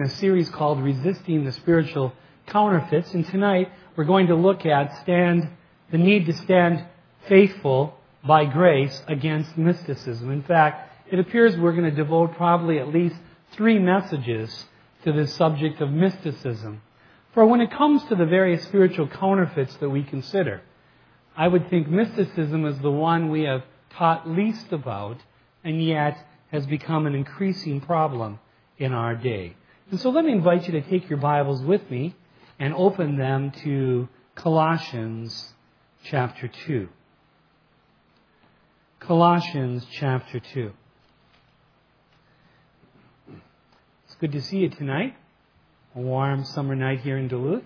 a series called Resisting the Spiritual Counterfeits, and tonight we're going to look at the need to stand faithful by grace against mysticism. In fact, it appears we're going to devote probably at least 3 messages to this subject of mysticism. For when it comes to the various spiritual counterfeits that we consider, I would think mysticism is the one we have taught least about, and yet has become an increasing problem in our day. And so let me invite you to take your Bibles with me and open them to Colossians chapter 2. Colossians chapter 2. It's good to see you tonight. A warm summer night here in Duluth.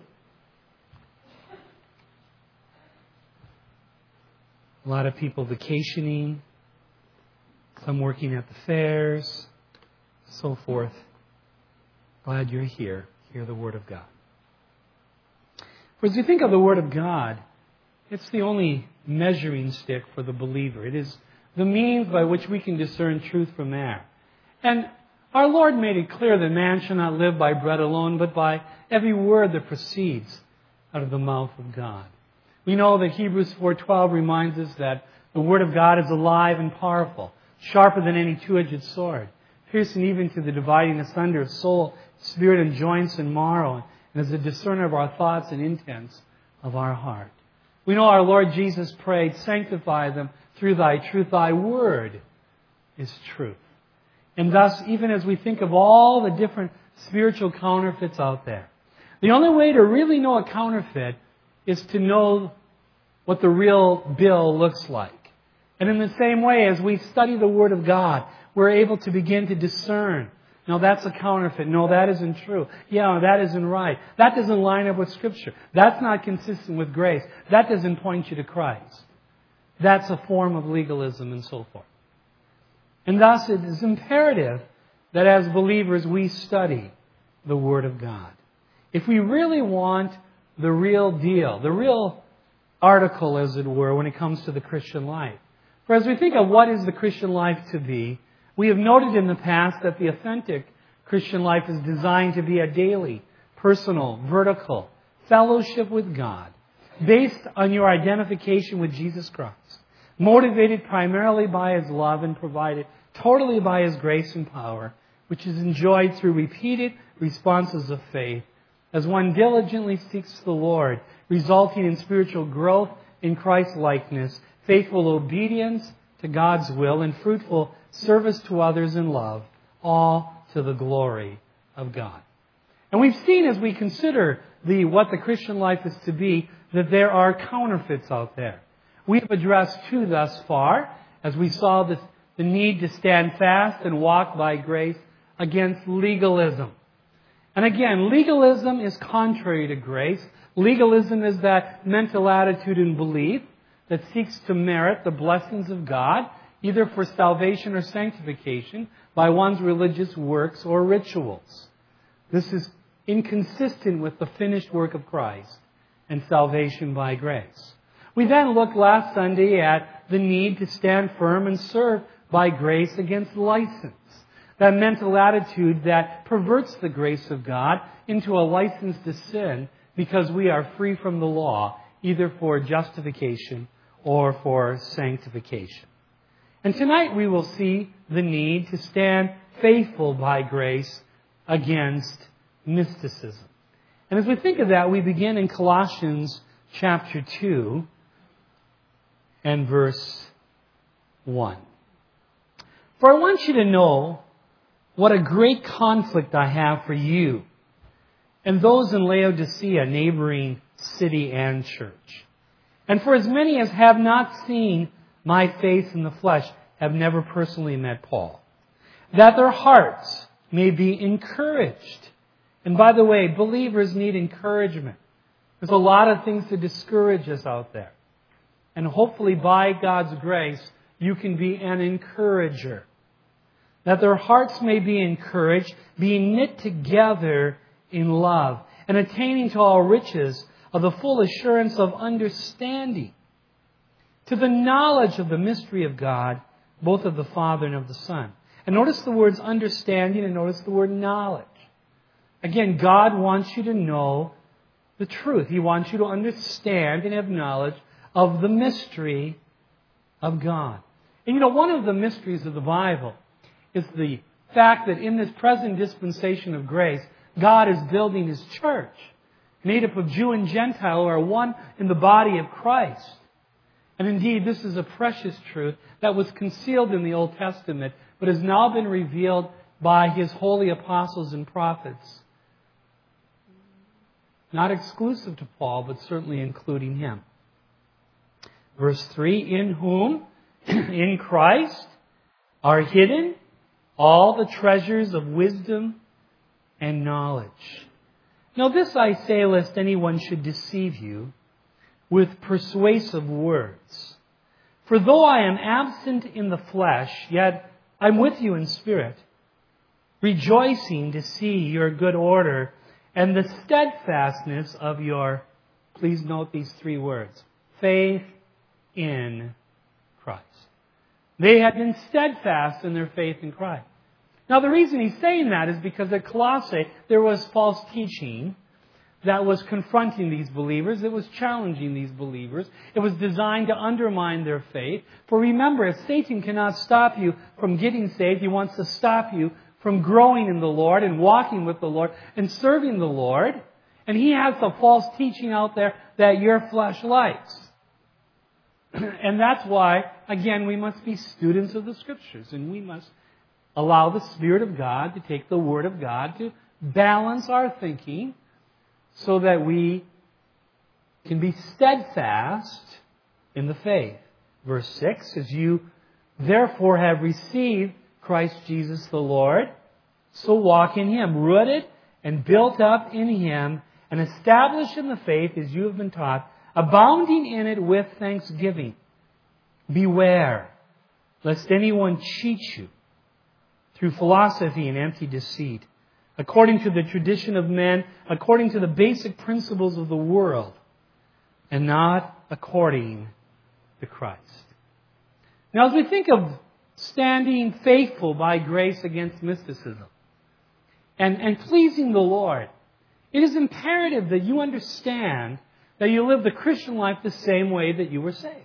A lot of people vacationing, some working at the fairs, so forth. Glad you're here. Hear the Word of God. For as we think of the Word of God, it's the only measuring stick for the believer. It is the means by which we can discern truth from error. And our Lord made it clear that man shall not live by bread alone, but by every word that proceeds out of the mouth of God. We know that Hebrews 4:12 reminds us that the Word of God is alive and powerful, sharper than any two-edged sword, piercing even to the dividing asunder of soul, spirit, and joints and marrow, and is a discerner of our thoughts and intents of our heart. We know our Lord Jesus prayed, "Sanctify them through thy truth. Thy word is truth." And thus, even as we think of all the different spiritual counterfeits out there, the only way to really know a counterfeit is to know what the real bill looks like. And in the same way, as we study the Word of God, we're able to begin to discern, no, that's a counterfeit. No, that isn't true. Yeah, that isn't right. That doesn't line up with Scripture. That's not consistent with grace. That doesn't point you to Christ. That's a form of legalism and so forth. And thus it is imperative that as believers we study the Word of God. If we really want the real deal, the real article, as it were, when it comes to the Christian life. For as we think of what is the Christian life to be, we have noted in the past that the authentic Christian life is designed to be a daily, personal, vertical fellowship with God, based on your identification with Jesus Christ, motivated primarily by His love and provided totally by His grace and power, which is enjoyed through repeated responses of faith, as one diligently seeks the Lord, resulting in spiritual growth in Christ's likeness, faithful obedience to God's will, and fruitful service to others in love, all to the glory of God. And we've seen as we consider what the Christian life is to be, that there are counterfeits out there. We've addressed 2 thus far, as we saw the need to stand fast and walk by grace against legalism. And again, legalism is contrary to grace. Legalism is that mental attitude and belief that seeks to merit the blessings of God, either for salvation or sanctification, by one's religious works or rituals. This is inconsistent with the finished work of Christ and salvation by grace. We then looked last Sunday at the need to stand firm and serve by grace against license. That mental attitude that perverts the grace of God into a license to sin because we are free from the law, either for justification or for sanctification. And tonight we will see the need to stand faithful by grace against mysticism. And as we think of that, we begin in Colossians chapter 2 and verse 1. For I want you to know what a great conflict I have for you and those in Laodicea, neighboring city and church. And for as many as have not seen my face in the flesh, have never personally met Paul, that their hearts may be encouraged. And by the way, believers need encouragement. There's a lot of things to discourage us out there. And hopefully by God's grace, you can be an encourager. That their hearts may be encouraged, being knit together in love, and attaining to all riches of the full assurance of understanding, to the knowledge of the mystery of God, both of the Father and of the Son. And notice the words understanding and notice the word knowledge. Again, God wants you to know the truth. He wants you to understand and have knowledge of the mystery of God. And one of the mysteries of the Bible is the fact that in this present dispensation of grace, God is building His church, made up of Jew and Gentile who are one in the body of Christ. And indeed, this is a precious truth that was concealed in the Old Testament, but has now been revealed by His holy apostles and prophets. Not exclusive to Paul, but certainly including him. Verse 3, in whom, in Christ, are hidden all the treasures of wisdom and knowledge. Now this I say, lest anyone should deceive you with persuasive words. For though I am absent in the flesh, yet I'm with you in spirit, rejoicing to see your good order and the steadfastness of your, please note these 3 words, faith in Christ. They had been steadfast in their faith in Christ. Now the reason he's saying that is because at Colossae there was false teaching that was confronting these believers. It was challenging these believers. It was designed to undermine their faith. For remember, if Satan cannot stop you from getting saved, he wants to stop you from growing in the Lord and walking with the Lord and serving the Lord. And he has the false teaching out there that your flesh likes. And that's why, again, we must be students of the Scriptures. And we must allow the Spirit of God to take the Word of God to balance our thinking so that we can be steadfast in the faith. Verse 6, as you therefore have received Christ Jesus the Lord, so walk in Him, rooted and built up in Him, and established in the faith as you have been taught, abounding in it with thanksgiving. Beware, lest anyone cheat you through philosophy and empty deceit, according to the tradition of men, according to the basic principles of the world, and not according to Christ. Now, as we think of standing faithful by grace against mysticism and pleasing the Lord, it is imperative that you understand that you live the Christian life the same way that you were saved.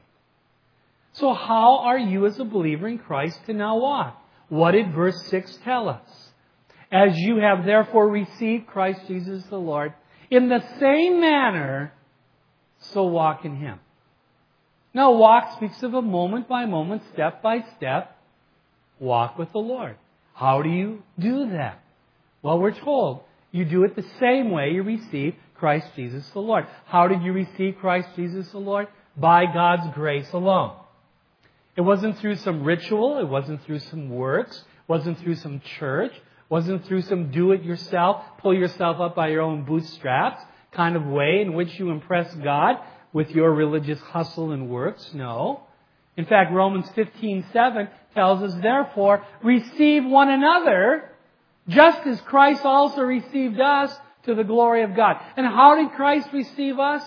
So how are you as a believer in Christ to now walk? What did verse 6 tell us? As you have therefore received Christ Jesus the Lord, in the same manner, so walk in Him. Now, walk speaks of a moment by moment, step by step, walk with the Lord. How do you do that? Well, we're told you do it the same way you receive Christ Jesus the Lord. How did you receive Christ Jesus the Lord? By God's grace alone. It wasn't through some ritual. It wasn't through some works. It wasn't through some church. It wasn't through some do-it-yourself, pull yourself up by your own bootstraps kind of way in which you impress God with your religious hustle and works. No. In fact, Romans 15:7 tells us, therefore, receive one another, just as Christ also received us to the glory of God. And how did Christ receive us?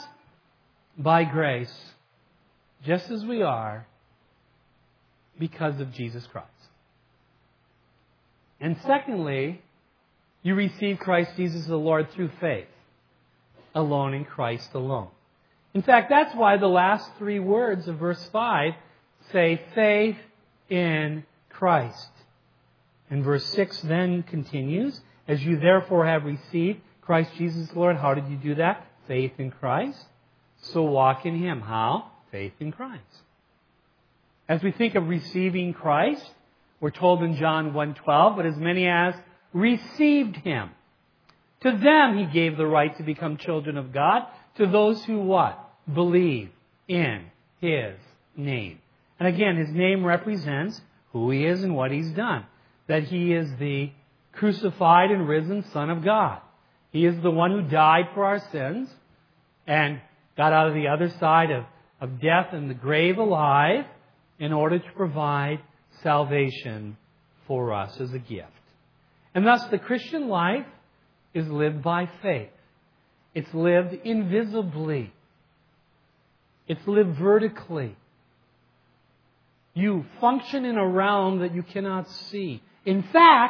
By grace, just as we are, because of Jesus Christ. And secondly, you receive Christ Jesus the Lord through faith, alone in Christ alone. In fact, that's why the last 3 words of verse 5 say faith in Christ. And verse 6 then continues, as you therefore have received Christ Jesus the Lord, how did you do that? Faith in Christ. So walk in Him. How? Faith in Christ. As we think of receiving Christ, we're told in John 1:12, but as many as received Him, to them He gave the right to become children of God, to those who what? Believe in His name. And again, His name represents who He is and what He's done. That He is the crucified and risen Son of God. He is the one who died for our sins and got out of the other side of death and the grave alive in order to provide salvation for us as a gift. And thus the Christian life is lived by faith. It's lived invisibly. It's lived vertically. You function in a realm that you cannot see. In fact,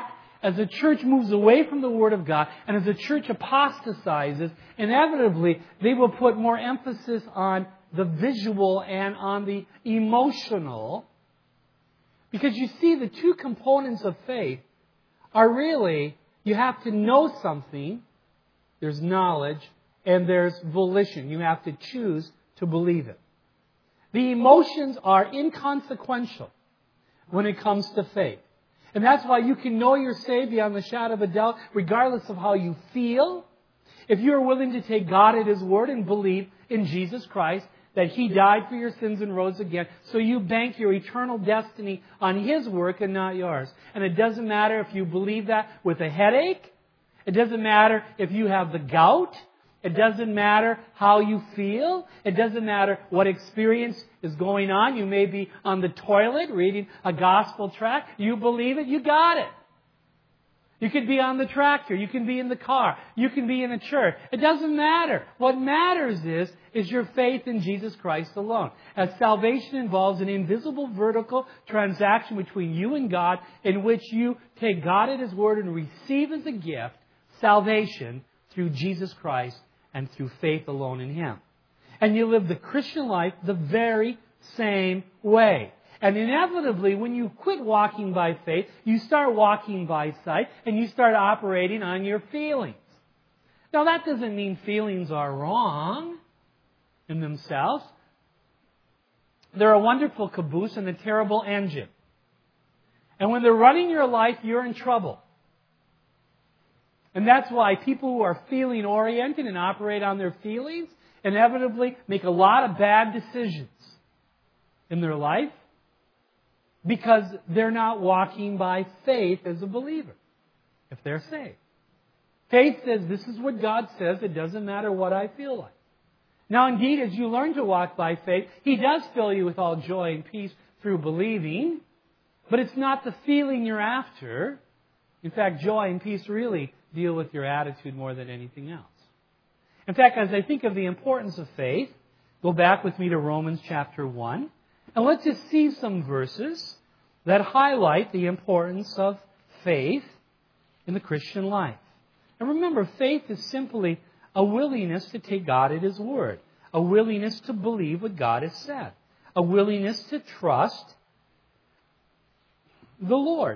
as the church moves away from the Word of God, and as the church apostatizes, inevitably they will put more emphasis on the visual and on the emotional. Because you see, the two components of faith are really, you have to know something, there's knowledge, and there's volition. You have to choose to believe it. The emotions are inconsequential when it comes to faith. And that's why you can know you're saved beyond the shadow of a doubt, regardless of how you feel. If you are willing to take God at His word and believe in Jesus Christ, that He died for your sins and rose again, so you bank your eternal destiny on His work and not yours. And it doesn't matter if you believe that with a headache. It doesn't matter if you have the gout. It doesn't matter how you feel. It doesn't matter what experience is going on. You may be on the toilet reading a gospel tract. You believe it, you got it. You could be on the tractor. You can be in the car. You can be in a church. It doesn't matter. What matters is your faith in Jesus Christ alone. As salvation involves an invisible vertical transaction between you and God, in which you take God at His word and receive as a gift salvation through Jesus Christ and through faith alone in Him. And you live the Christian life the very same way. And inevitably, when you quit walking by faith, you start walking by sight, and you start operating on your feelings. Now, that doesn't mean feelings are wrong in themselves. They're a wonderful caboose and a terrible engine. And when they're running your life, you're in trouble. And that's why people who are feeling oriented and operate on their feelings inevitably make a lot of bad decisions in their life, because they're not walking by faith as a believer, if they're saved. Faith says, this is what God says. It doesn't matter what I feel like. Now, indeed, as you learn to walk by faith, He does fill you with all joy and peace through believing, but it's not the feeling you're after. In fact, joy and peace really deal with your attitude more than anything else. In fact, as I think of the importance of faith, go back with me to Romans chapter 1. And let's just see some verses that highlight the importance of faith in the Christian life. And remember, faith is simply a willingness to take God at His word, a willingness to believe what God has said, a willingness to trust the Lord.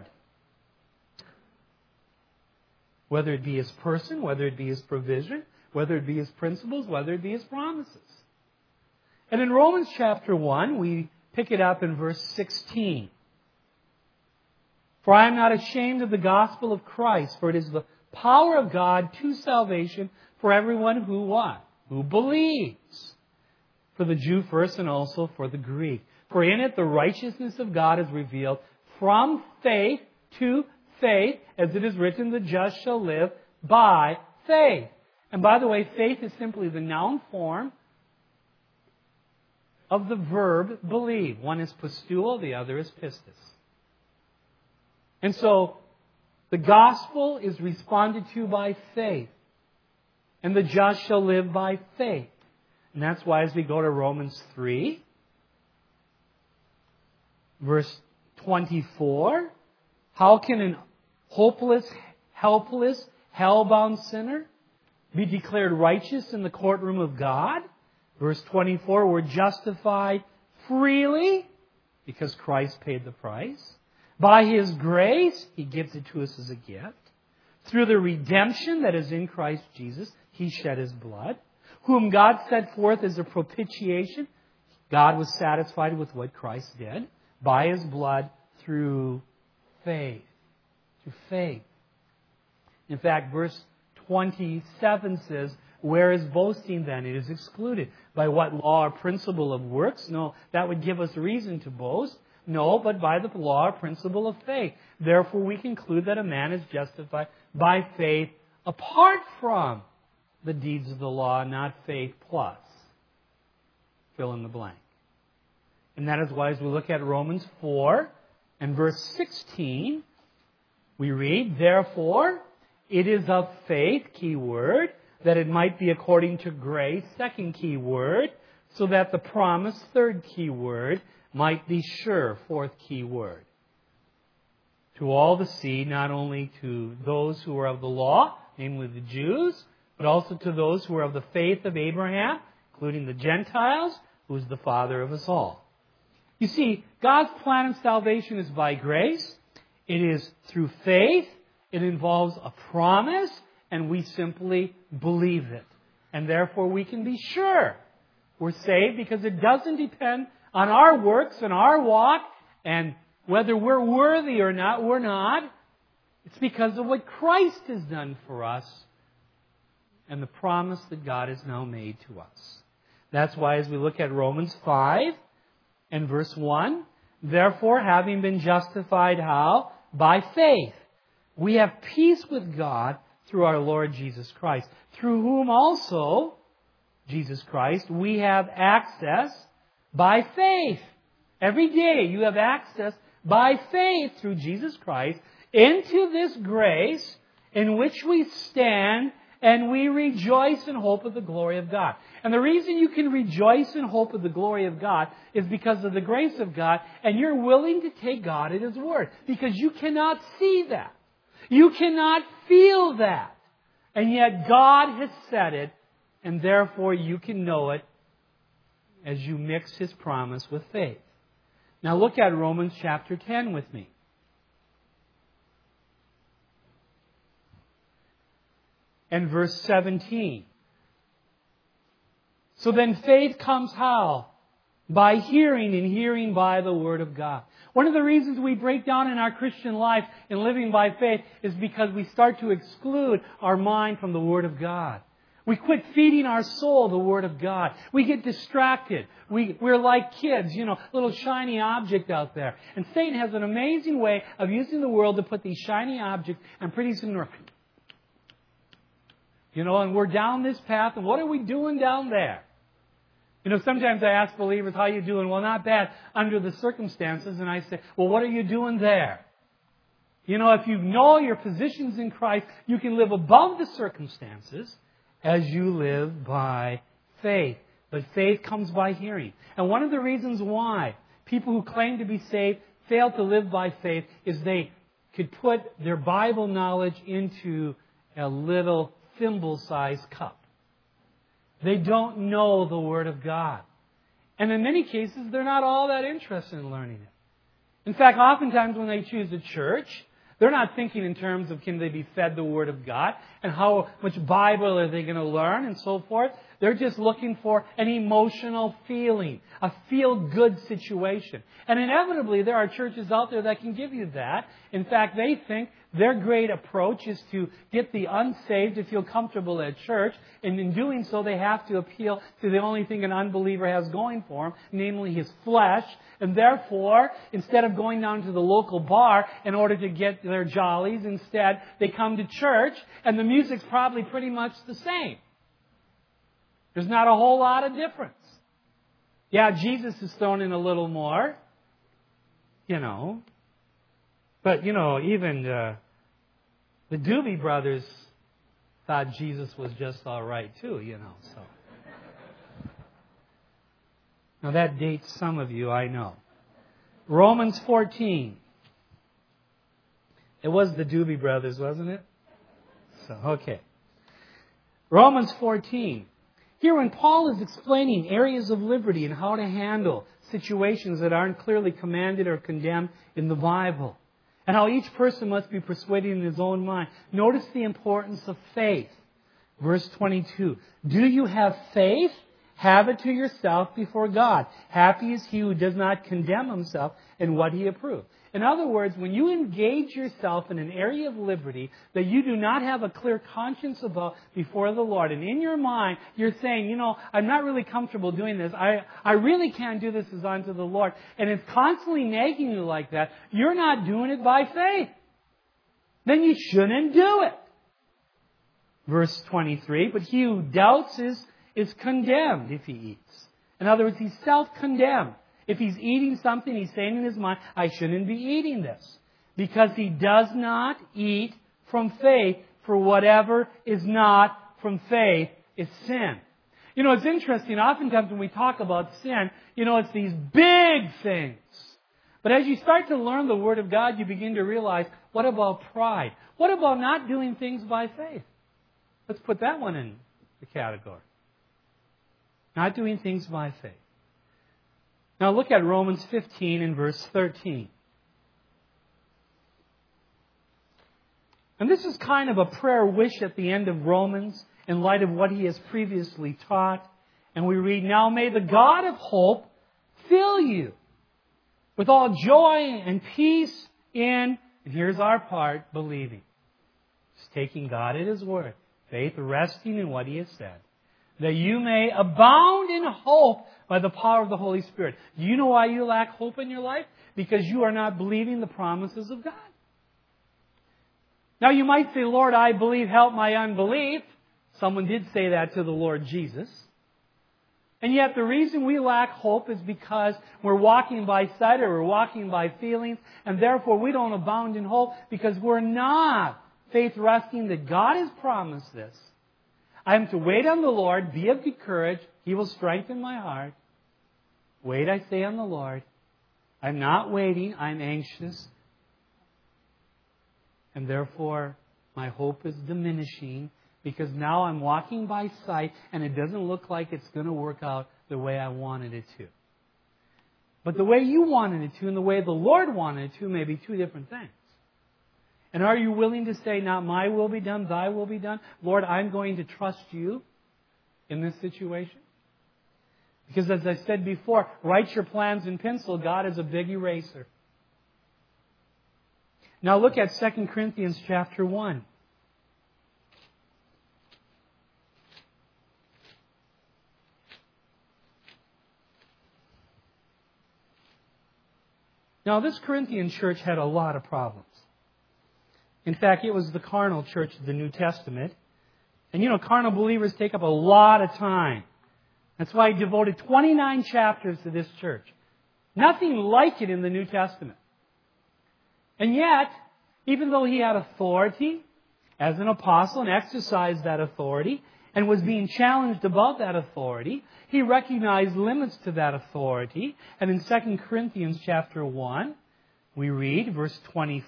Whether it be His person, whether it be His provision, whether it be His principles, whether it be His promises. And in Romans chapter 1, we pick it up in verse 16. For I am not ashamed of the gospel of Christ, for it is the power of God to salvation for everyone who what? Who believes. For the Jew first and also for the Greek. For in it the righteousness of God is revealed from faith to faith, as it is written, the just shall live by faith. And by the way, faith is simply the noun form of the verb believe. One is pisteuo, the other is pistis. And so, the gospel is responded to by faith. And the just shall live by faith. And that's why as we go to Romans 3, verse 24, how can an hopeless, helpless, hell-bound sinner be declared righteous in the courtroom of God? Verse 24, we're justified freely because Christ paid the price. By His grace, He gives it to us as a gift. Through the redemption that is in Christ Jesus, He shed His blood. Whom God set forth as a propitiation. God was satisfied with what Christ did. By His blood through faith. Through faith. In fact, verse 27 says, where is boasting then? It is excluded. By what law or principle of works? No, that would give us reason to boast. No, but by the law or principle of faith. Therefore, we conclude that a man is justified by faith apart from the deeds of the law, not faith plus. Fill in the blank. And that is why as we look at Romans 4 and verse 16, we read, therefore, it is of faith, key word, that it might be according to grace, second key word, so that the promise, third key word, might be sure, fourth key word. to all the seed, not only to those who are of the law, namely the Jews, but also to those who are of the faith of Abraham, including the Gentiles, who is the father of us all. You see, God's plan of salvation is by grace. It is through faith. It involves a promise, and we simply believe it. And therefore we can be sure we're saved because it doesn't depend on our works and our walk, and whether we're worthy or not, we're not. It's because of what Christ has done for us and the promise that God has now made to us. That's why as we look at Romans 5 and verse 1, therefore, having been justified how? By faith. We have peace with God through our Lord Jesus Christ, through whom also, Jesus Christ, we have access by faith. Every day you have access by faith through Jesus Christ into this grace in which we stand and we rejoice in hope of the glory of God. And the reason you can rejoice in hope of the glory of God is because of the grace of God, and you're willing to take God at His word, because you cannot see that. You cannot feel that. And yet God has said it, and therefore you can know it as you mix His promise with faith. Now look at Romans chapter 10 with me. And verse 17. So then faith comes how? By hearing, and hearing by the Word of God. One of the reasons we break down in our Christian life in living by faith is because we start to exclude our mind from the Word of God. We quit feeding our soul the Word of God. We get distracted. We're like kids, little shiny object out there. And Satan has an amazing way of using the world to put these shiny objects, and pretty soon we're, and we're down this path, and what are we doing down there? Sometimes I ask believers, how are you doing? Well, not bad under the circumstances. And I say, well, what are you doing there? If you know your positions in Christ, you can live above the circumstances as you live by faith. But faith comes by hearing. And one of the reasons why people who claim to be saved fail to live by faith is they could put their Bible knowledge into a little thimble-sized cup. They don't know the Word of God. And in many cases, they're not all that interested in learning it. In fact, oftentimes when they choose a church, they're not thinking in terms of can they be fed the Word of God and how much Bible are they going to learn and so forth. They're just looking for an emotional feeling, a feel-good situation. And inevitably, there are churches out there that can give you that. In fact, they think their great approach is to get the unsaved to feel comfortable at church. And in doing so, they have to appeal to the only thing an unbeliever has going for him, namely his flesh. And therefore, instead of going down to the local bar in order to get their jollies, instead they come to church, and the music's probably pretty much the same. There's not a whole lot of difference. Yeah, Jesus is thrown in a little more, But, even the Doobie Brothers thought Jesus was just all right, too, so. Now, that dates some of you, I know. Romans 14. It was the Doobie Brothers, wasn't it? So, okay. Romans 14. Here, when Paul is explaining areas of liberty and how to handle situations that aren't clearly commanded or condemned in the Bible, and how each person must be persuaded in his own mind, notice the importance of faith. Verse 22. Do you have faith? Have it to yourself before God. Happy is he who does not condemn himself in what he approved. In other words, when you engage yourself in an area of liberty that you do not have a clear conscience about before the Lord, and in your mind you're saying, I'm not really comfortable doing this. I really can't do this as unto the Lord. And it's constantly nagging you like that. You're not doing it by faith. Then you shouldn't do it. Verse 23, but he who doubts is condemned if he eats. In other words, he's self-condemned. If he's eating something, he's saying in his mind, I shouldn't be eating this. Because he does not eat from faith, for whatever is not from faith is sin. It's interesting. Oftentimes when we talk about sin, it's these big things But as you start to learn the Word of God, you begin to realize, what about pride? What about not doing things by faith? Let's put that one in the category. Not doing things by faith. Now look at Romans 15 and verse 13. And this is kind of a prayer wish at the end of Romans in light of what he has previously taught. And we read, "Now may the God of hope fill you with all joy and peace in," and here's our part, believing. Just taking God at His word. Faith resting in what He has said. "That you may abound in hope by the power of the Holy Spirit." Do you know why you lack hope in your life? Because you are not believing the promises of God. Now you might say, "Lord, I believe, help my unbelief." Someone did say that to the Lord Jesus. And yet the reason we lack hope is because we're walking by sight or we're walking by feelings, and therefore we don't abound in hope because we're not faith resting that God has promised this. I am to wait on the Lord, be of good courage, He will strengthen my heart. Wait, I say, on the Lord. I'm not waiting, I'm anxious. And therefore, my hope is diminishing because now I'm walking by sight and it doesn't look like it's going to work out the way I wanted it to. But the way you wanted it to and the way the Lord wanted it to may be two different things. And are you willing to say, "Not my will be done, thy will be done"? Lord, I'm going to trust you in this situation. Because as I said before, write your plans in pencil. God is a big eraser. Now look at 2 Corinthians chapter 1. Now this Corinthian church had a lot of problems. In fact, it was the carnal church of the New Testament. And you know, carnal believers take up a lot of time. That's why he devoted 29 chapters to this church. Nothing like it in the New Testament. And yet, even though he had authority as an apostle and exercised that authority and was being challenged about that authority, he recognized limits to that authority. And in 2 Corinthians chapter 1, we read, verse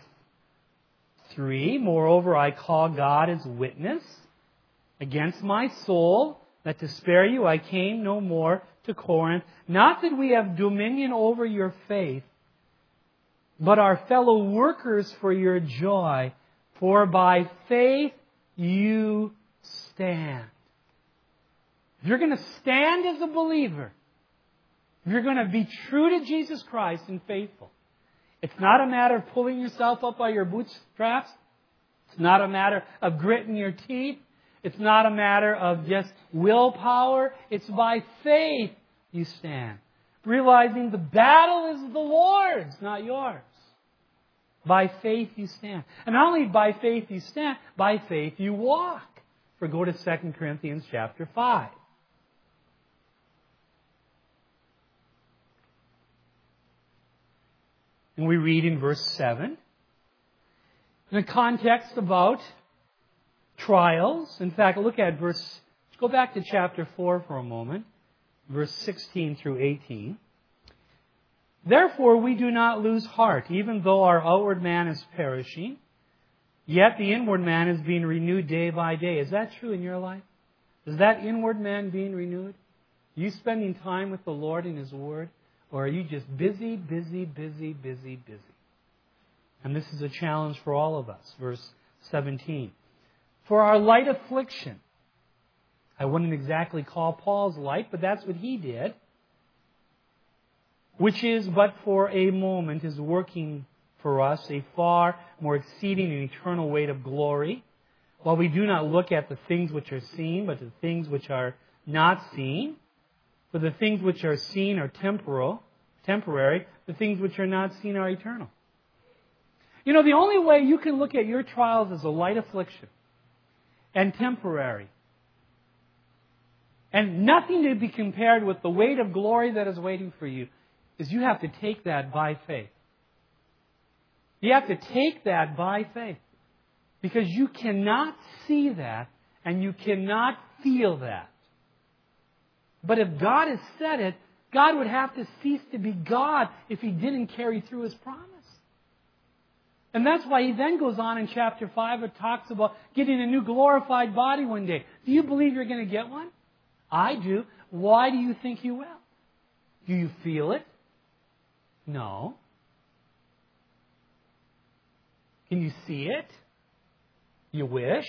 23, "Moreover, I call God as witness against my soul, that to spare you I came no more to Corinth, not that we have dominion over your faith, but are fellow workers for your joy, for by faith you stand." If you're going to stand as a believer, if you're going to be true to Jesus Christ and faithful, it's not a matter of pulling yourself up by your bootstraps. It's not a matter of gritting your teeth. It's not a matter of just willpower. It's by faith you stand. Realizing the battle is the Lord's, not yours. By faith you stand. And not only by faith you stand, by faith you walk. For go to 2 Corinthians chapter 5. And we read in verse 7, in a context about trials. In fact, look at let's go back to chapter 4 for a moment, verse 16 through 18. "Therefore we do not lose heart, even though our outward man is perishing, yet the inward man is being renewed day by day." Is that true in your life? Is that inward man being renewed? Are you spending time with the Lord in His Word? Or are you just busy, busy, busy, busy, busy? And this is a challenge for all of us. Verse 17. "For our light affliction," I wouldn't exactly call Paul's light, but that's what he did, "which is but for a moment, is working for us a far more exceeding and eternal weight of glory, while we do not look at the things which are seen, but the things which are not seen. For the things which are seen are temporary. The things which are not seen are eternal." You know, the only way you can look at your trials as a light affliction and temporary, and nothing to be compared with the weight of glory that is waiting for you, is you have to take that by faith. You have to take that by faith. Because you cannot see that and you cannot feel that. But if God has said it, God would have to cease to be God if He didn't carry through His promise. And that's why He then goes on in chapter 5 and talks about getting a new glorified body one day. Do you believe you're going to get one? I do. Why do you think you will? Do you feel it? No. Can you see it? You wish?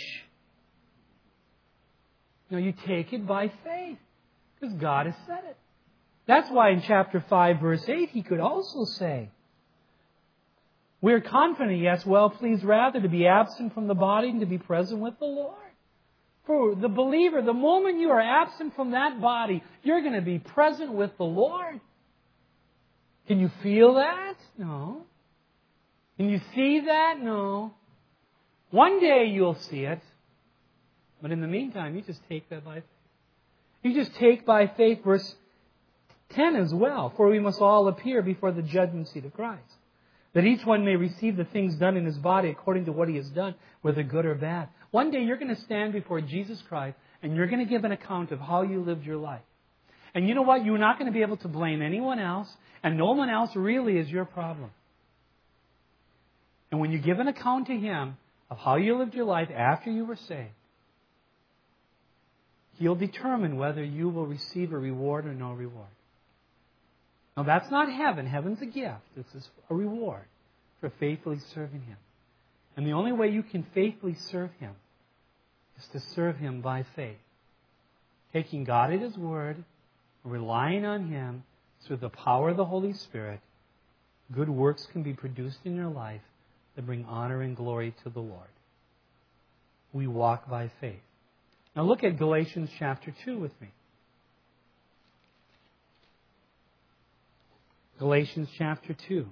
No, you take it by faith because God has said it. That's why in chapter 5, verse 8, He could also say, we're confident, yes, well pleased rather to be absent from the body than to be present with the Lord. For the believer, the moment you are absent from that body, you're going to be present with the Lord. Can you feel that? No. Can you see that? No. One day you'll see it. But in the meantime, you just take that by faith. You just take by faith verse 10 as well. For we must all appear before the judgment seat of Christ, that each one may receive the things done in his body according to what he has done, whether good or bad. One day you're going to stand before Jesus Christ and you're going to give an account of how you lived your life. And you know what? You're not going to be able to blame anyone else, and no one else really is your problem. And when you give an account to Him of how you lived your life after you were saved, He'll determine whether you will receive a reward or no reward. Now that's not heaven. Heaven's a gift. It's a reward for faithfully serving Him. And the only way you can faithfully serve Him is to serve Him by faith. Taking God at His word, relying on Him through the power of the Holy Spirit, good works can be produced in your life that bring honor and glory to the Lord. We walk by faith. Now look at Galatians chapter 2 with me. Galatians chapter 2.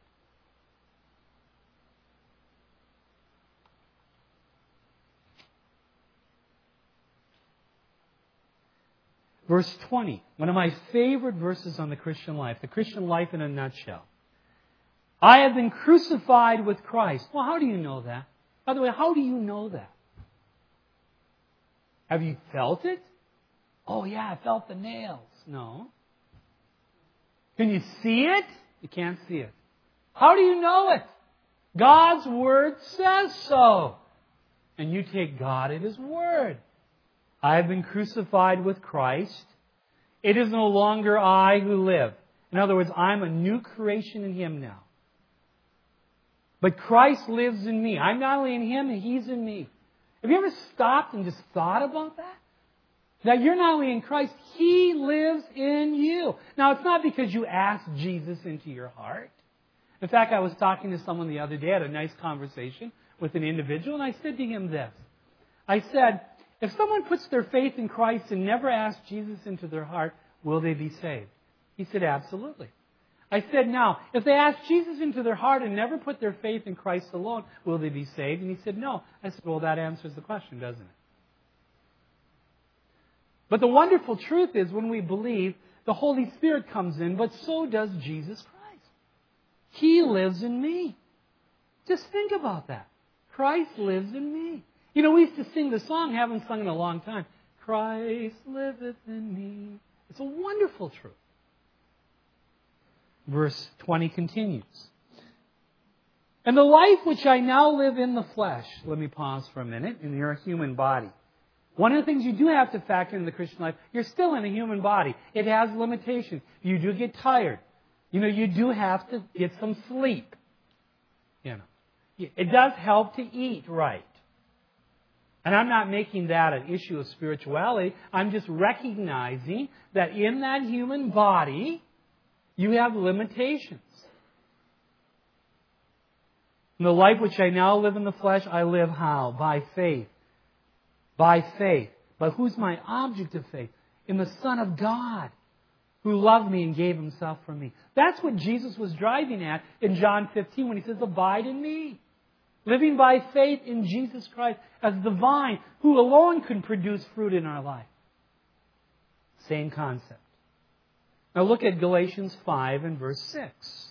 Verse 20, one of my favorite verses on the Christian life in a nutshell. I have been crucified with Christ. Well, how do you know that? By the way, how do you know that? Have you felt it? Oh yeah, I felt the nails. No. Can you see it? You can't see it. How do you know it? God's Word says so. And you take God at His word. I have been crucified with Christ. It is no longer I who live. In other words, I'm a new creation in Him now. But Christ lives in me. I'm not only in Him, He's in me. Have you ever stopped and just thought about that? That you're not only in Christ, He lives in you. Now, it's not because you asked Jesus into your heart. In fact, I was talking to someone the other day, I had a nice conversation with an individual, and I said to him this. I said, if someone puts their faith in Christ and never asks Jesus into their heart, will they be saved? He said, absolutely. I said, now, if they ask Jesus into their heart and never put their faith in Christ alone, will they be saved? And he said, no. I said, well, that answers the question, doesn't it? But the wonderful truth is when we believe, the Holy Spirit comes in, but so does Jesus Christ. He lives in me. Just think about that. Christ lives in me. You know, we used to sing the song, haven't sung in a long time. Christ liveth in me. It's a wonderful truth. Verse 20 continues. And the life which I now live in the flesh, let me pause for a minute, in your human body. One of the things you do have to factor in the Christian life, you're still in a human body. It has limitations. You do get tired. You know, you do have to get some sleep. You know, it does help to eat right. And I'm not making that an issue of spirituality. I'm just recognizing that in that human body, you have limitations. In the life which I now live in the flesh, I live how? By faith. By faith. But who's my object of faith? In the Son of God, who loved me and gave Himself for me. That's what Jesus was driving at in John 15 when He says, abide in me. Living by faith in Jesus Christ as the vine, who alone can produce fruit in our life. Same concept. Now look at Galatians 5 and verse 6.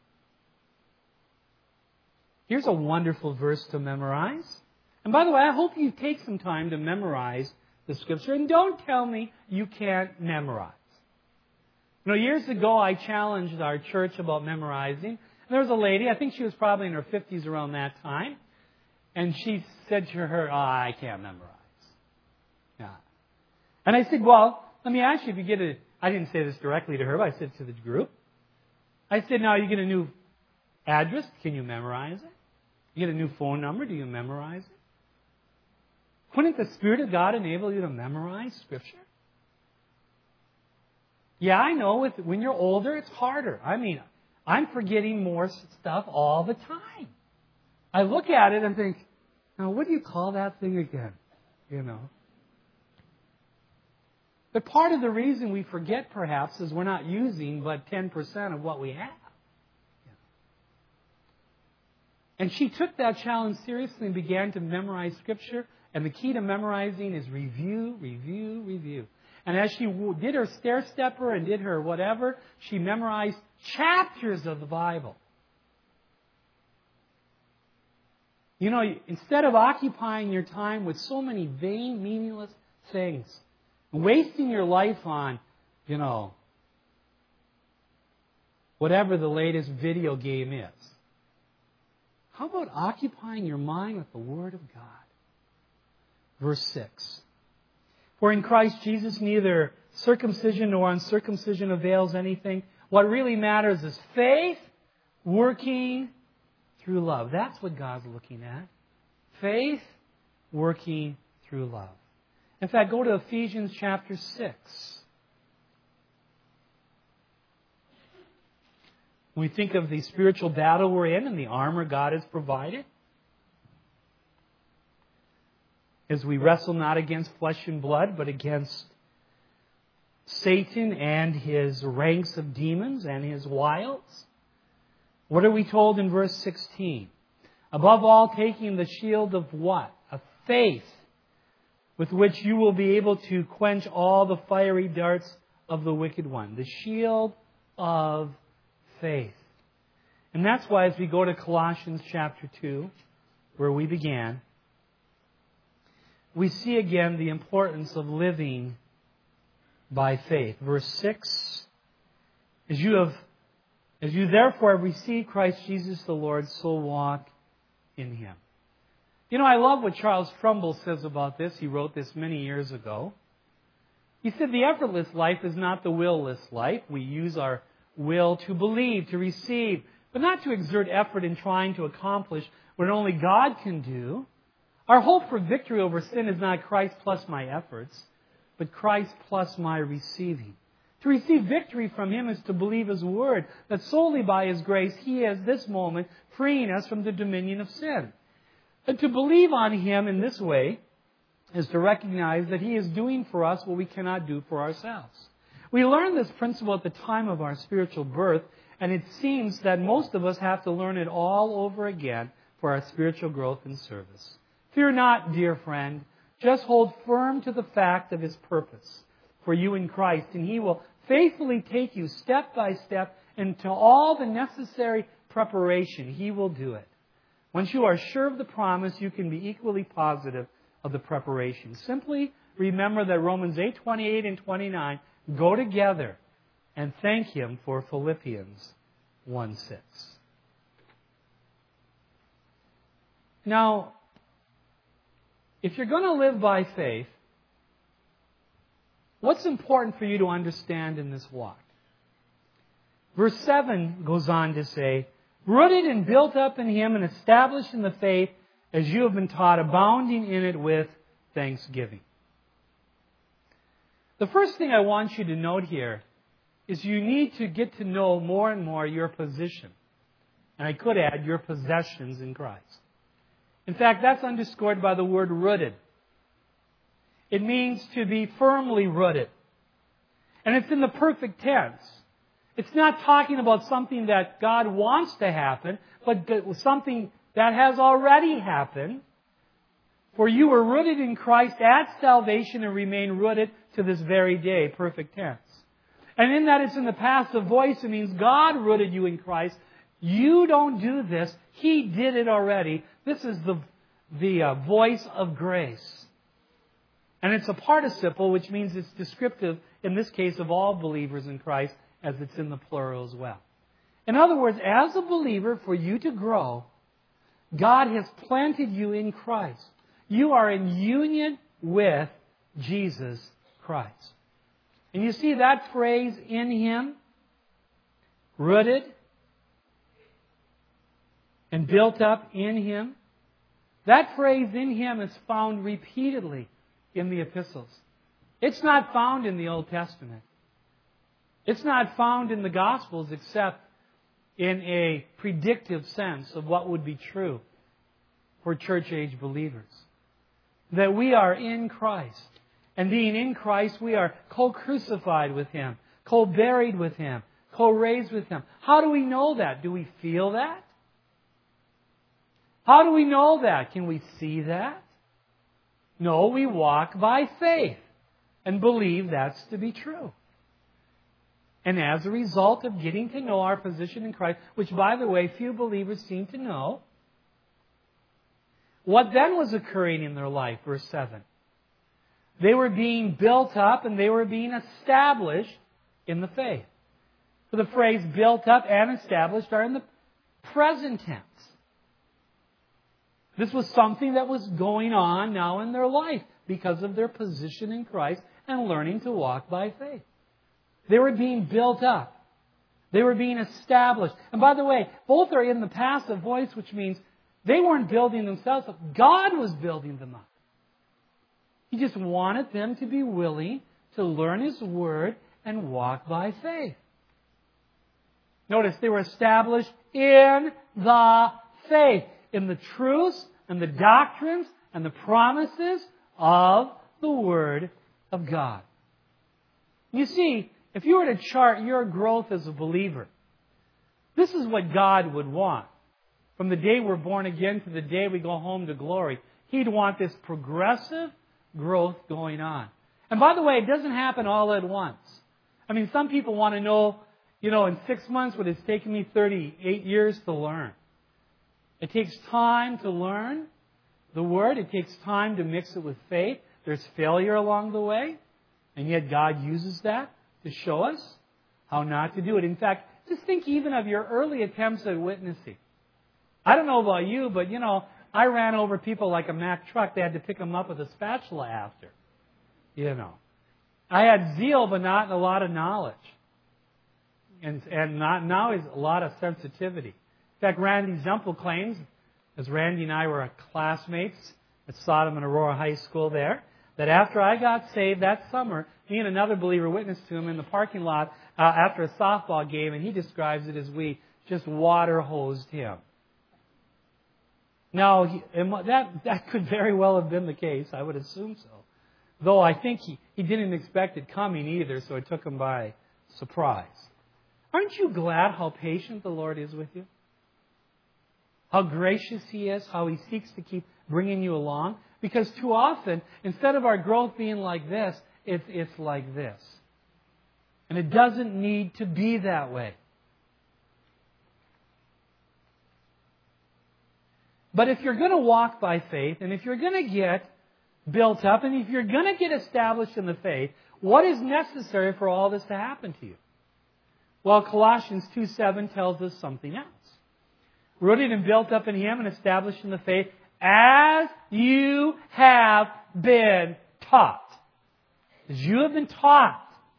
Here's a wonderful verse to memorize. And by the way, I hope you take some time to memorize the Scripture. And don't tell me you can't memorize. Years ago, I challenged our church about memorizing. And there was a lady, I think she was probably in her 50s around that time, and she said to her, I can't memorize. Yeah. And I said, well, let me ask you if you get a... I didn't say this directly to her, but I said to the group. I said, now you get a new address, can you memorize it? You get a new phone number, do you memorize it? Couldn't the Spirit of God enable you to memorize Scripture? Yeah, I know when you're older, it's harder. I mean, I'm forgetting more stuff all the time. I look at it and think, now what do you call that thing again? But part of the reason we forget, perhaps, is we're not using but 10% of what we have. And she took that challenge seriously and began to memorize Scripture. And the key to memorizing is review, review, review. And as she did her stair-stepper and did her whatever, she memorized chapters of the Bible. Instead of occupying your time with so many vain, meaningless things, wasting your life on, whatever the latest video game is, how about occupying your mind with the Word of God? Verse 6. For in Christ Jesus neither circumcision nor uncircumcision avails anything. What really matters is faith working through love. That's what God's looking at. Faith working through love. In fact, go to Ephesians chapter 6. When we think of the spiritual battle we're in and the armor God has provided, as we wrestle not against flesh and blood, but against Satan and his ranks of demons and his wiles. What are we told in verse 16? Above all, taking the shield of what? Of faith, with which you will be able to quench all the fiery darts of the wicked one. The shield of faith. And that's why as we go to Colossians chapter 2, where we began, we see again the importance of living by faith. Verse 6, as you therefore have received Christ Jesus the Lord, so walk in Him. I love what Charles Trumbull says about this. He wrote this many years ago. He said, the effortless life is not the will-less life. We use our will to believe, to receive, but not to exert effort in trying to accomplish what only God can do. Our hope for victory over sin is not Christ plus my efforts, but Christ plus my receiving. To receive victory from Him is to believe His Word, that solely by His grace He is this moment freeing us from the dominion of sin. And to believe on Him in this way is to recognize that He is doing for us what we cannot do for ourselves. We learned this principle at the time of our spiritual birth, and it seems that most of us have to learn it all over again for our spiritual growth and service. Fear not, dear friend. Just hold firm to the fact of His purpose for you in Christ, and He will faithfully take you step by step into all the necessary preparation. He will do it. Once you are sure of the promise, you can be equally positive of the preparation. Simply remember that Romans 8:28 and 29 go together, and thank Him for Philippians 1:6. Now, if you're going to live by faith, what's important for you to understand in this walk? Verse 7 goes on to say, rooted and built up in Him and established in the faith as you have been taught, abounding in it with thanksgiving. The first thing I want you to note here is you need to get to know more and more your position. And I could add your possessions in Christ. In fact, that's underscored by the word rooted. It means to be firmly rooted. And it's in the perfect tense. It's not talking about something that God wants to happen, but something that has already happened. For you were rooted in Christ at salvation and remain rooted to this very day, perfect tense. And in that it's in the passive voice, it means God rooted you in Christ. You don't do this. He did it already. This is the voice of grace. And it's a participle, which means it's descriptive, in this case, of all believers in Christ, as it's in the plural as well. In other words, as a believer, for you to grow, God has planted you in Christ. You are in union with Jesus Christ. And you see that phrase, in Him, rooted and built up in Him. That phrase, in Him, is found repeatedly in the epistles. It's not found in the Old Testament. It's not found in the Gospels except in a predictive sense of what would be true for church-age believers. That we are in Christ. And being in Christ, we are co-crucified with Him, co-buried with Him, co-raised with Him. How do we know that? Do we feel that? How do we know that? Can we see that? No, we walk by faith and believe that's to be true. And as a result of getting to know our position in Christ, which, by the way, few believers seem to know, what then was occurring in their life? Verse 7. They were being built up and they were being established in the faith. So the phrase built up and established are in the present tense. This was something that was going on now in their life because of their position in Christ and learning to walk by faith. They were being built up. They were being established. And by the way, both are in the passive voice, which means they weren't building themselves up. God was building them up. He just wanted them to be willing to learn His Word and walk by faith. Notice they were established in the faith, in the truths and the doctrines and the promises of the Word of God. You see, if you were to chart your growth as a believer, this is what God would want. From the day we're born again to the day we go home to glory, He'd want this progressive growth going on. And by the way, it doesn't happen all at once. I mean, some people want to know, in 6 months what it's taken me 38 years to learn. It takes time to learn the Word. It takes time to mix it with faith. There's failure along the way. And yet God uses that to show us how not to do it. In fact, just think even of your early attempts at witnessing. I don't know about you, but I ran over people like a Mack truck. They had to pick them up with a spatula after. I had zeal, but not a lot of knowledge. And not now is a lot of sensitivity. In fact, Randy Zempel claims, as Randy and I were classmates at Sodom and Aurora High School there, that after I got saved that summer, me and another believer witnessed to him in the parking lot after a softball game, and he describes it as we just water hosed him. Now, that could very well have been the case. I would assume so. Though I think he didn't expect it coming either, so it took him by surprise. Aren't you glad how patient the Lord is with you? How gracious He is, how He seeks to keep bringing you along? Because too often, instead of our growth being like this, it's like this. And it doesn't need to be that way. But if you're going to walk by faith, and if you're going to get built up, and if you're going to get established in the faith, what is necessary for all this to happen to you? Well, Colossians 2:7 tells us something else. Rooted and built up in Him and established in the faith, as you have been taught. As you have been taught.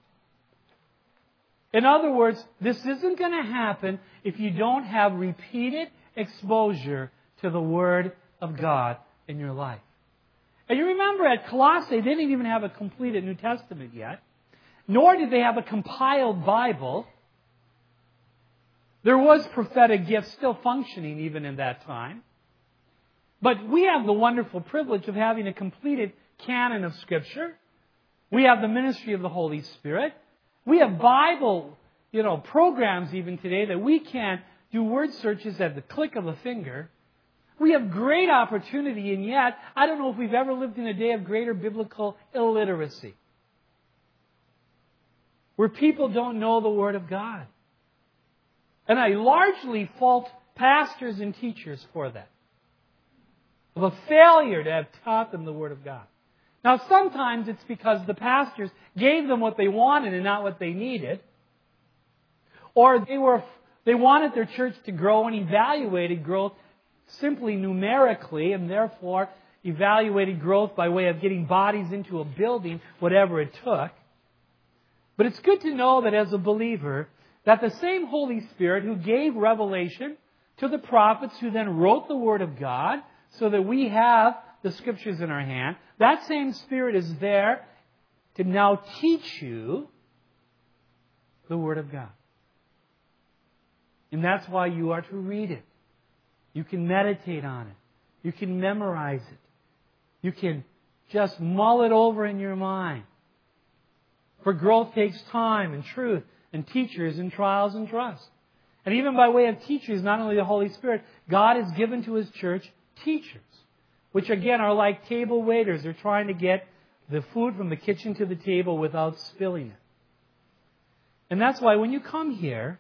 In other words, this isn't going to happen if you don't have repeated exposure to the Word of God in your life. And you remember at Colossae, they didn't even have a completed New Testament yet, nor did they have a compiled Bible. There was prophetic gifts still functioning even in that time. But we have the wonderful privilege of having a completed canon of Scripture. We have the ministry of the Holy Spirit. We have Bible, programs even today that we can do word searches at the click of a finger. We have great opportunity, and yet I don't know if we've ever lived in a day of greater biblical illiteracy, where people don't know the Word of God. And I largely fault pastors and teachers for that, of a failure to have taught them the Word of God. Now, sometimes it's because the pastors gave them what they wanted and not what they needed. Or they wanted their church to grow and evaluated growth simply numerically, and therefore evaluated growth by way of getting bodies into a building, whatever it took. But it's good to know that as a believer, that the same Holy Spirit who gave revelation to the prophets who then wrote the Word of God so that we have the Scriptures in our hand, that same Spirit is there to now teach you the Word of God. And that's why you are to read it. You can meditate on it. You can memorize it. You can just mull it over in your mind. For growth takes time and truth and teachers and trials and trust. And even by way of teachers, not only the Holy Spirit, God has given to His church teachers, which again are like table waiters. They're trying to get the food from the kitchen to the table without spilling it. And that's why when you come here,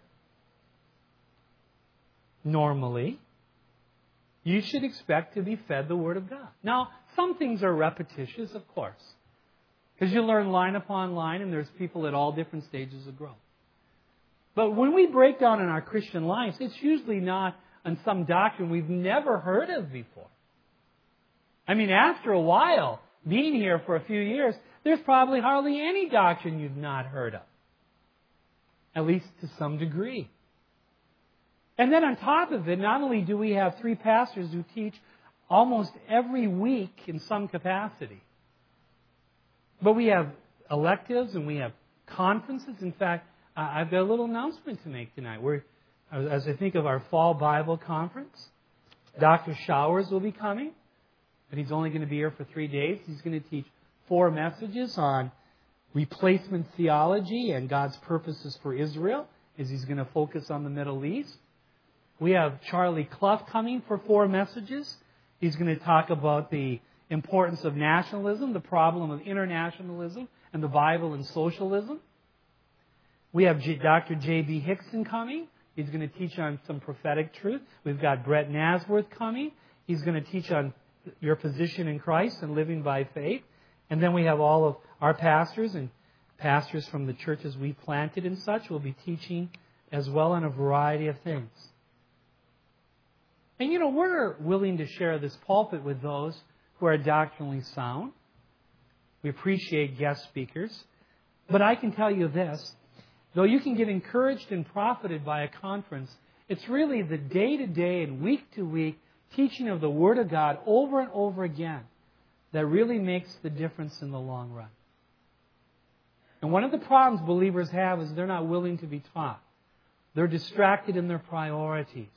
normally, you should expect to be fed the Word of God. Now, some things are repetitious, of course, because you learn line upon line, and there's people at all different stages of growth. But when we break down in our Christian lives, it's usually not on some doctrine we've never heard of before. I mean, after a while, being here for a few years, there's probably hardly any doctrine you've not heard of, at least to some degree. And then on top of it, not only do we have 3 pastors who teach almost every week in some capacity, but we have electives and we have conferences. In fact, I've got a little announcement to make tonight. As I think of our fall Bible conference, Dr. Showers will be coming, but he's only going to be here for 3 days. He's going to teach 4 messages on replacement theology and God's purposes for Israel, as he's going to focus on the Middle East. We have Charlie Clough coming for 4 messages. He's going to talk about the importance of nationalism, the problem of internationalism, and the Bible and socialism. We have Dr. J.B. Hickson coming. He's going to teach on some prophetic truth. We've got Brett Nasworth coming. He's going to teach on your position in Christ and living by faith. And then we have all of our pastors and pastors from the churches we planted and such will be teaching as well on a variety of things. And you know, we're willing to share this pulpit with those who are doctrinally sound. We appreciate guest speakers. But I can tell you this, though you can get encouraged and profited by a conference, it's really the day-to-day and week-to-week teaching of the Word of God over and over again that really makes the difference in the long run. And one of the problems believers have is they're not willing to be taught. They're distracted in their priorities.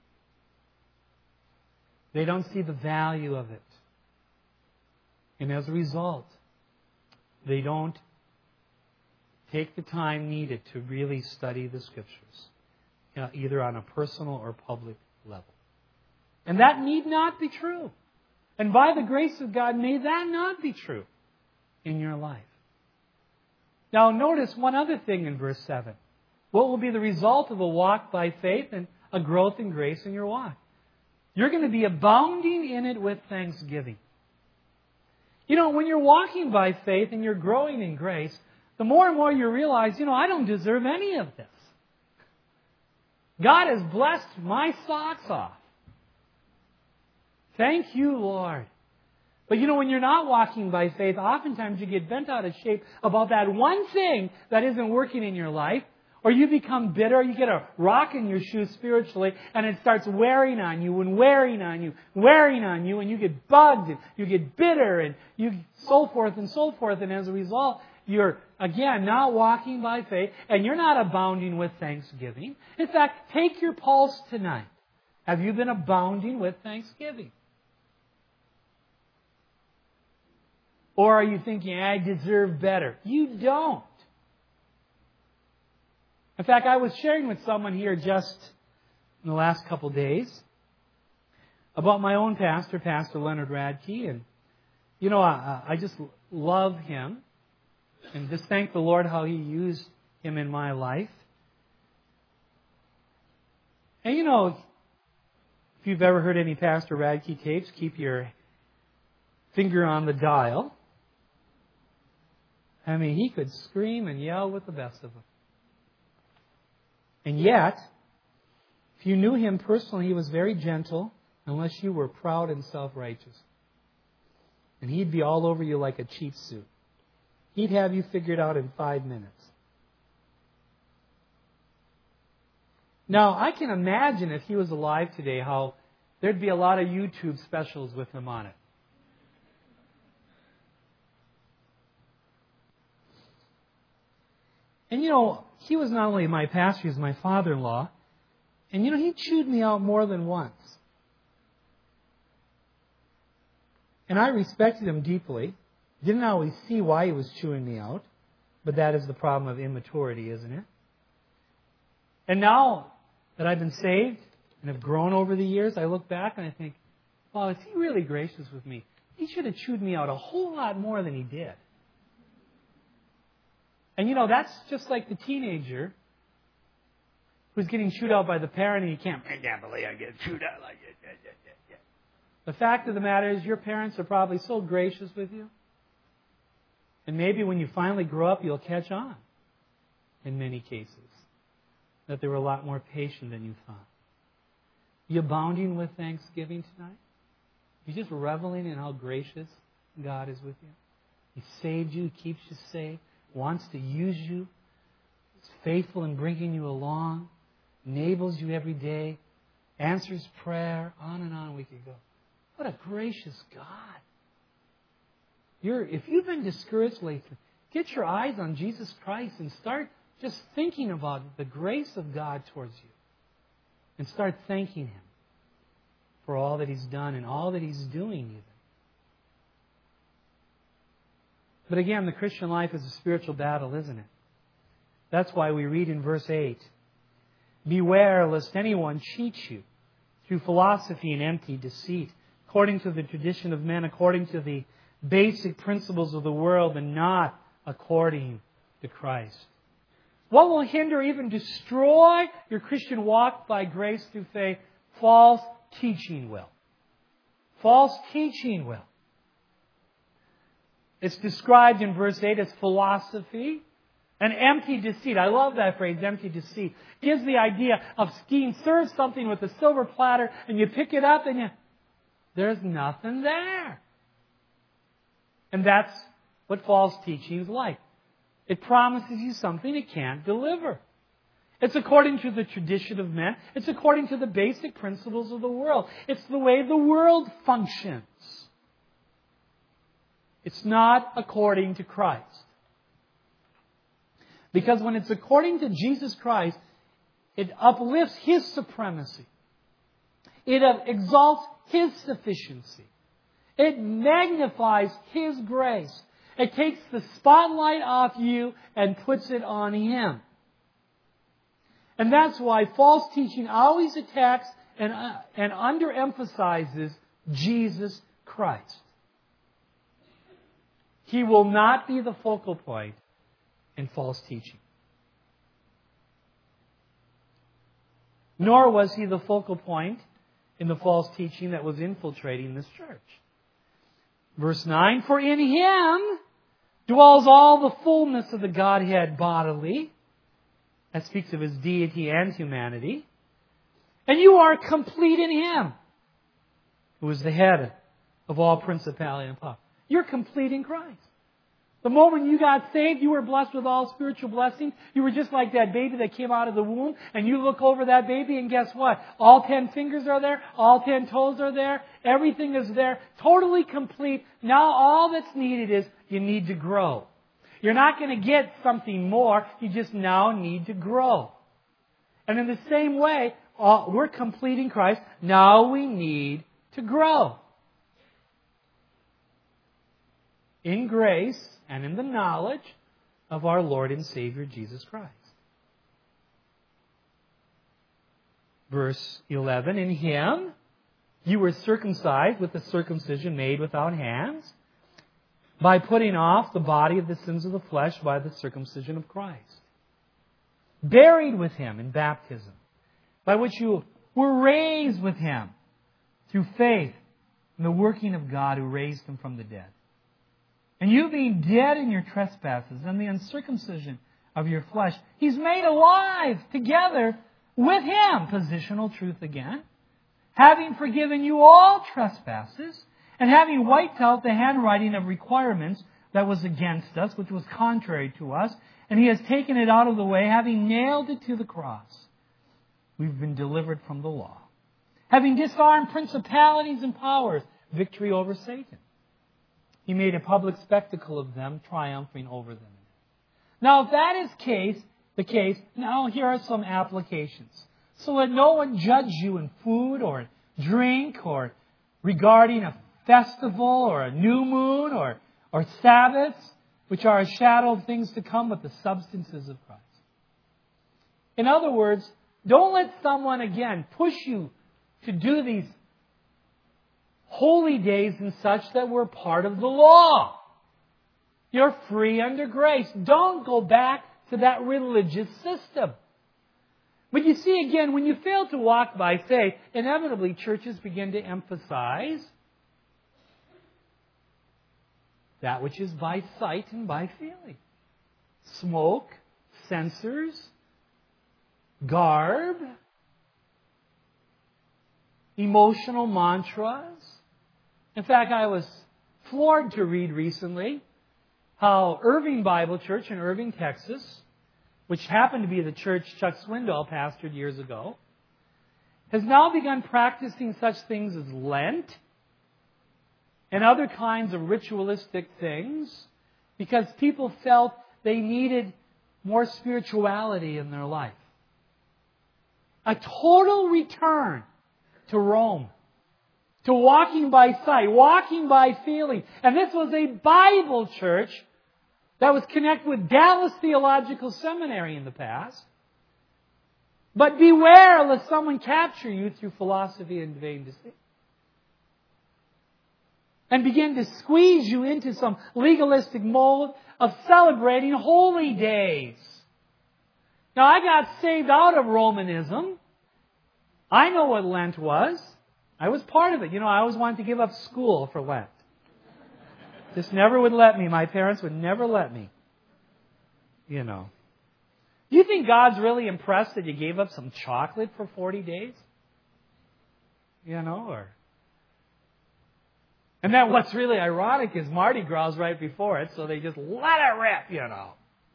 They don't see the value of it. And as a result, they don't take the time needed to really study the Scriptures, either on a personal or public level. And that need not be true. And by the grace of God, may that not be true in your life. Now notice one other thing in verse 7. What will be the result of a walk by faith and a growth in grace in your walk? You're going to be abounding in it with thanksgiving. You know, when you're walking by faith and you're growing in grace, the more and more you realize, I don't deserve any of this. God has blessed my socks off. Thank you, Lord. But when you're not walking by faith, oftentimes you get bent out of shape about that one thing that isn't working in your life. Or you become bitter, you get a rock in your shoe spiritually, and it starts wearing on you and wearing on you, wearing on you, and you get bugged, and you get bitter, and you so forth and so forth. And as a result, you're, again, not walking by faith, and you're not abounding with thanksgiving. In fact, take your pulse tonight. Have you been abounding with thanksgiving? Or are you thinking, I deserve better? You don't. In fact, I was sharing with someone here just in the last couple days about my own pastor, Pastor Leonard Radke. And, I just love him and just thank the Lord how He used him in my life. And, if you've ever heard any Pastor Radke tapes, keep your finger on the dial. I mean, he could scream and yell with the best of them. And yet, if you knew him personally, he was very gentle, unless you were proud and self-righteous. And he'd be all over you like a cheap suit. He'd have you figured out in 5 minutes. Now, I can imagine if he was alive today how there'd be a lot of YouTube specials with him on it. And he was not only my pastor, he was my father-in-law. And he chewed me out more than once. And I respected him deeply. Didn't always see why he was chewing me out. But that is the problem of immaturity, isn't it? And now that I've been saved and have grown over the years, I look back and I think, wow, is he really gracious with me? He should have chewed me out a whole lot more than he did. And that's just like the teenager who's getting chewed out by the parent and I can't believe I get chewed out like it. The fact of the matter is your parents are probably so gracious with you. And maybe when you finally grow up, you'll catch on, in many cases, that they were a lot more patient than you thought. You abounding with thanksgiving tonight? You just reveling in how gracious God is with you? He saved you, He keeps you safe, wants to use you, is faithful in bringing you along, enables you every day, answers prayer, on and on we could go. What a gracious God. If you've been discouraged lately, get your eyes on Jesus Christ and start just thinking about the grace of God towards you. And start thanking Him for all that He's done and all that He's doing even. But again, the Christian life is a spiritual battle, isn't it? That's why we read in verse 8, "Beware lest anyone cheat you through philosophy and empty deceit, according to the tradition of men, according to the basic principles of the world, and not according to Christ." What will hinder, even destroy your Christian walk by grace through faith? False teaching will. False teaching will. It's described in verse 8 as philosophy and empty deceit. I love that phrase, empty deceit. It gives the idea of being served something with a silver platter and you pick it up and there's nothing there. And that's what false teaching is like. It promises you something it can't deliver. It's according to the tradition of men. It's according to the basic principles of the world. It's the way the world functions. It's not according to Christ. Because when it's according to Jesus Christ, it uplifts His supremacy. It exalts His sufficiency. It magnifies His grace. It takes the spotlight off you and puts it on Him. And that's why false teaching always attacks and underemphasizes Jesus Christ. He will not be the focal point in false teaching. Nor was He the focal point in the false teaching that was infiltrating this church. Verse 9, "For in Him dwells all the fullness of the Godhead bodily." That speaks of His deity and humanity. "And you are complete in Him, who is the head of all principality and power." You're complete in Christ. The moment you got saved, you were blessed with all spiritual blessings. You were just like that baby that came out of the womb, and you look over that baby, and guess what? All 10 fingers are there. All 10 toes are there. Everything is there. Totally complete. Now all that's needed is you need to grow. You're not going to get something more. You just now need to grow. And in the same way, we're complete in Christ. Now we need to grow. In grace and in the knowledge of our Lord and Savior Jesus Christ. Verse 11, "In Him you were circumcised with the circumcision made without hands, by putting off the body of the sins of the flesh by the circumcision of Christ. Buried with Him in baptism, by which you were raised with Him through faith in the working of God who raised Him from the dead. And you being dead in your trespasses and the uncircumcision of your flesh. He's made alive together with Him. Positional truth again. Having forgiven you all trespasses, and having wiped out the handwriting of requirements that was against us, which was contrary to us, and He has taken it out of the way, having nailed it to the cross. We've been delivered from the law. Having disarmed principalities and powers, victory over Satan. He made a public spectacle of them, triumphing over them. Now, if that is the case, now here are some applications. So let no one judge you in food or drink or regarding a festival or a new moon or Sabbaths, which are a shadow of things to come, but the substances of Christ. In other words, don't let someone, again, push you to do these holy days and such that were part of the law. You're free under grace. Don't go back to that religious system. But you see, again, when you fail to walk by faith, inevitably churches begin to emphasize that which is by sight and by feeling. Smoke, censers, garb, emotional mantras. In fact, I was floored to read recently how Irving Bible Church in Irving, Texas, which happened to be the church Chuck Swindoll pastored years ago, has now begun practicing such things as Lent and other kinds of ritualistic things because people felt they needed more spirituality in their life. A total return to Rome, to walking by sight, walking by feeling. And this was a Bible church that was connected with Dallas Theological Seminary in the past. But beware lest someone capture you through philosophy and vain deceit, and begin to squeeze you into some legalistic mold of celebrating holy days. Now, I got saved out of Romanism. I know what Lent was. I was part of it. You know, I always wanted to give up school for Lent. Just never would let me. My parents would never let me. You know. Do you think God's really impressed that you gave up some chocolate for 40 days? You know, or... And then what's really ironic is Mardi Gras right before it, so they just let it rip, you know.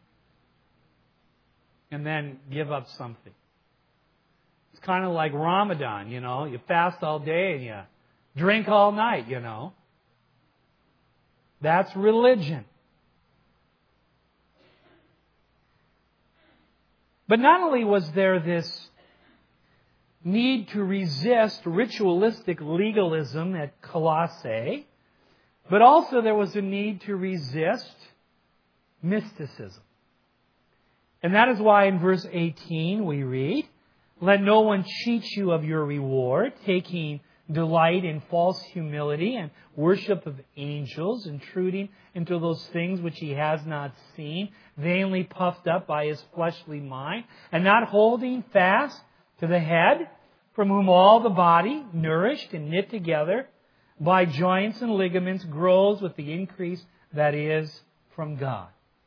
And then give up something. It's kind of like Ramadan, you know. You fast all day and you drink all night, you know. That's religion. But not only was there this need to resist ritualistic legalism at Colossae, but also there was a need to resist mysticism. And that is why in verse 18 we read, "Let no one cheat you of your reward, taking delight in false humility and worship of angels, intruding into those things which he has not seen, vainly puffed up by his fleshly mind, and not holding fast to the head, from whom all the body, nourished and knit together by joints and ligaments, grows with the increase that is from God."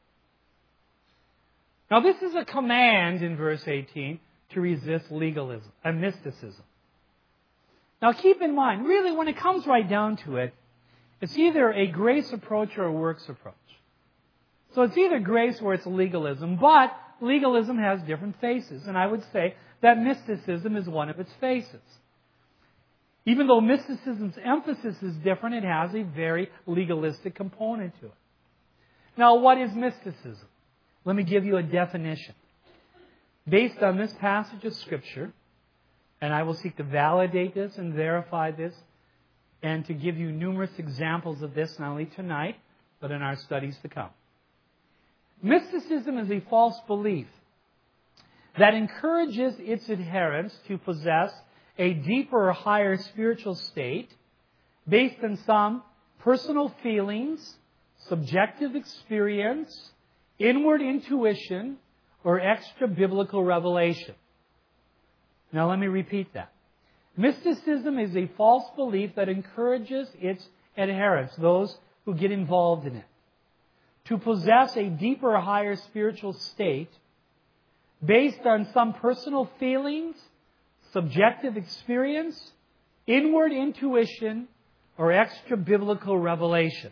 Now this is a command in verse 18 to resist legalism and mysticism. Now keep in mind, really when it comes right down to it, it's either a grace approach or a works approach. So it's either grace or it's legalism, but legalism has different faces. And I would say that mysticism is one of its faces. Even though mysticism's emphasis is different, it has a very legalistic component to it. Now, what is mysticism? Let me give you a definition. Based on this passage of Scripture, and I will seek to validate this and verify this, and to give you numerous examples of this, not only tonight, but in our studies to come. Mysticism is a false belief that encourages its adherents to possess a deeper or higher spiritual state based on some personal feelings, subjective experience, inward intuition, or extra biblical revelation. Now let me repeat that. Mysticism is a false belief that encourages its adherents, those who get involved in it, to possess a deeper or higher spiritual state based on some personal feelings, subjective experience, inward intuition, or extra-biblical revelation.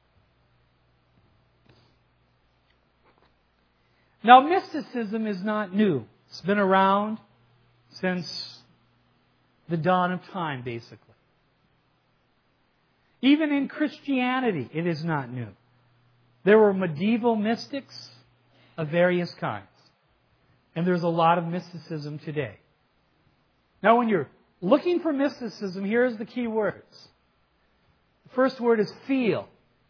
Now, mysticism is not new. It's been around since the dawn of time, basically. Even in Christianity, it is not new. There were medieval mystics of various kinds. And there's a lot of mysticism today. Now, when you're looking for mysticism, here's the key words. The first word is feel.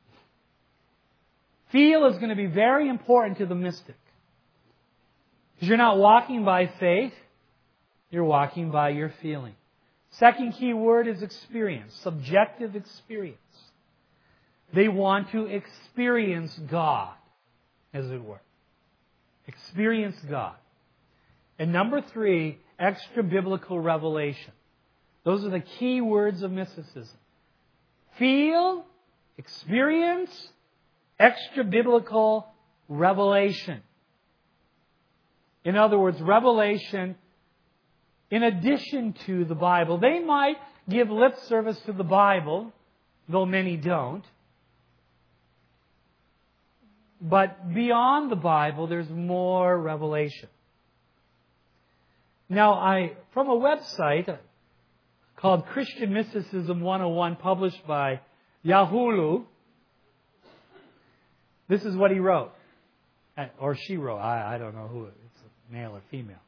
Feel is going to be very important to the mystic. Because you're not walking by faith, you're walking by your feeling. Second key word is experience, subjective experience. They want to experience God, as it were. Experience God. And number 3, extra-biblical revelation. Those are the key words of mysticism. Feel, experience, extra-biblical revelation. In other words, revelation in addition to the Bible. They might give lip service to the Bible, though many don't. But beyond the Bible, there's more revelation. Now, from a website called Christian Mysticism 101, published by Yahulu, this is what he wrote. Or she wrote. I don't know who. It's a male or female.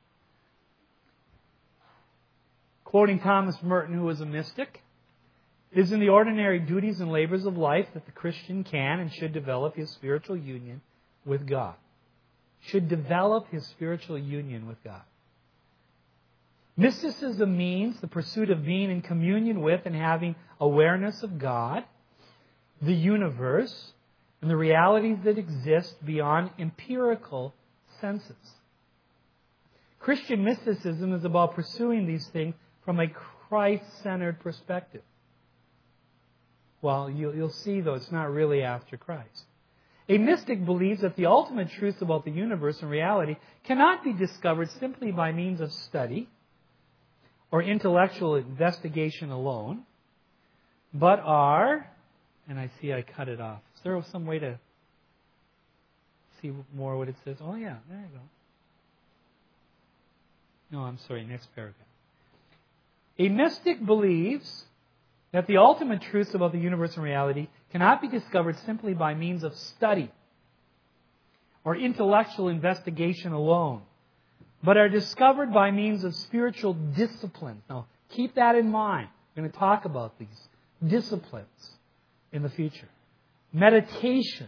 Quoting Thomas Merton, who was a mystic, "It is in the ordinary duties and labors of life that the Christian can and should develop his spiritual union with God." Should develop his spiritual union with God. Mysticism means the pursuit of being in communion with and having awareness of God, the universe, and the realities that exist beyond empirical senses. Christian mysticism is about pursuing these things from a Christ-centered perspective. Well, you'll see, though, it's not really after Christ. A mystic believes that the ultimate truth about the universe and reality cannot be discovered simply by means of study or intellectual investigation alone, but are, and I see I cut it off. Is there some way to see more what it says? Oh, yeah, there you go. No, I'm sorry, next paragraph. A mystic believes that the ultimate truths about the universe and reality cannot be discovered simply by means of study or intellectual investigation alone, but are discovered by means of spiritual discipline. Now, keep that in mind. We're going to talk about these disciplines in the future. Meditation.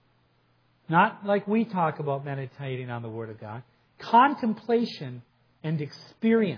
Not like we talk about meditating on the Word of God. Contemplation and experience.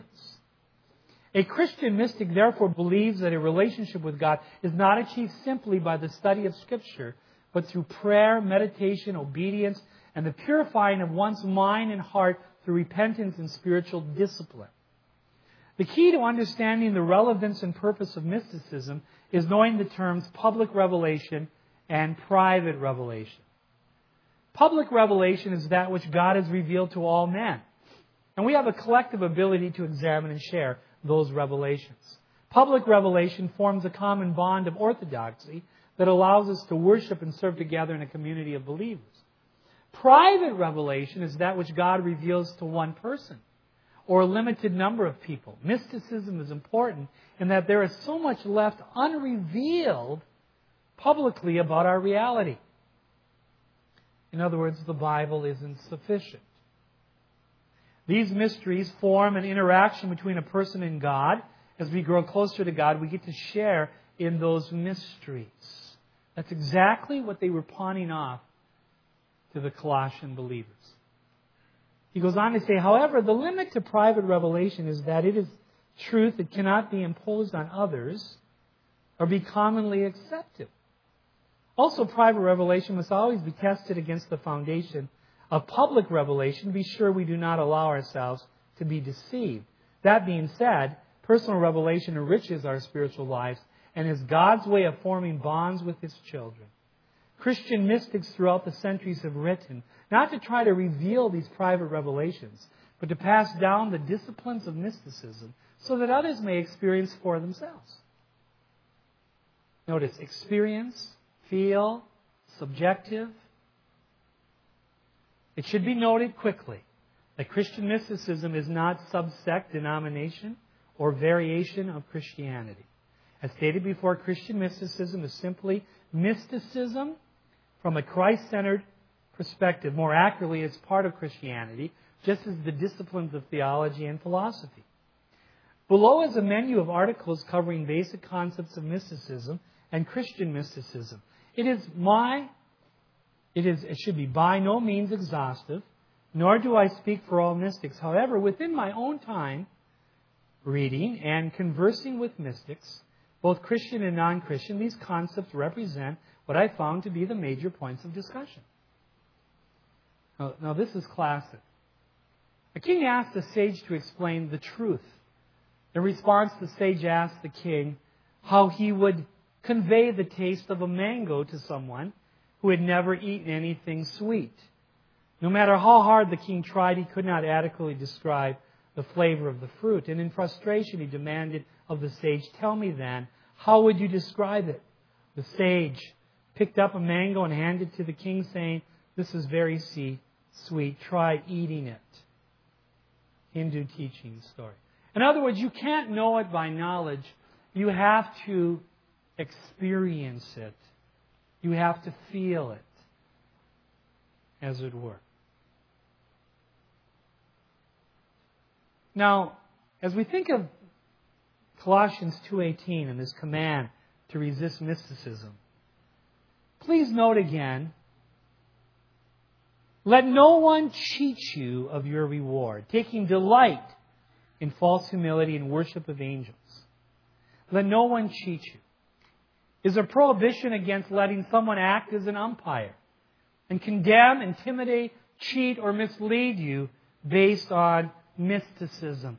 A Christian mystic, therefore, believes that a relationship with God is not achieved simply by the study of Scripture, but through prayer, meditation, obedience, and the purifying of one's mind and heart through repentance and spiritual discipline. The key to understanding the relevance and purpose of mysticism is knowing the terms public revelation and private revelation. Public revelation is that which God has revealed to all men. And we have a collective ability to examine and share those revelations. Public revelation forms a common bond of orthodoxy that allows us to worship and serve together in a community of believers. Private revelation is that which God reveals to one person or a limited number of people. Mysticism is important in that there is so much left unrevealed publicly about our reality. In other words, the Bible isn't sufficient. These mysteries form an interaction between a person and God. As we grow closer to God, we get to share in those mysteries. That's exactly what they were pawning off to the Colossian believers. He goes on to say, however, the limit to private revelation is that it is truth that cannot be imposed on others or be commonly accepted. Also, private revelation must always be tested against the foundation of public revelation. Be sure we do not allow ourselves to be deceived. That being said, personal revelation enriches our spiritual lives and is God's way of forming bonds with His children. Christian mystics throughout the centuries have written, not to try to reveal these private revelations, but to pass down the disciplines of mysticism so that others may experience for themselves. Notice, experience, feel, subjective. It should be noted quickly that Christian mysticism is not subsect, denomination, or variation of Christianity. As stated before, Christian mysticism is simply mysticism from a Christ-centered perspective. More accurately, it's part of Christianity, just as the disciplines of theology and philosophy. Below is a menu of articles covering basic concepts of mysticism and Christian mysticism. It should be by no means exhaustive, nor do I speak for all mystics. However, within my own time, reading and conversing with mystics, both Christian and non-Christian, these concepts represent what I found to be the major points of discussion. Now this is classic. A king asked the sage to explain the truth. In response, the sage asked the king how he would convey the taste of a mango to someone who had never eaten anything sweet. No matter how hard the king tried, he could not adequately describe the flavor of the fruit. And in frustration, he demanded of the sage, "Tell me then, how would you describe it?" The sage picked up a mango and handed it to the king, saying, "This is very sweet. Try eating it." Hindu teaching story. In other words, you can't know it by knowledge. You have to experience it. You have to feel it, as it were. Now, as we think of Colossians 2:18 and this command to resist mysticism, please note again, let no one cheat you of your reward, taking delight in false humility and worship of angels. Let no one cheat you. Is a prohibition against letting someone act as an umpire and condemn, intimidate, cheat, or mislead you based on mysticism.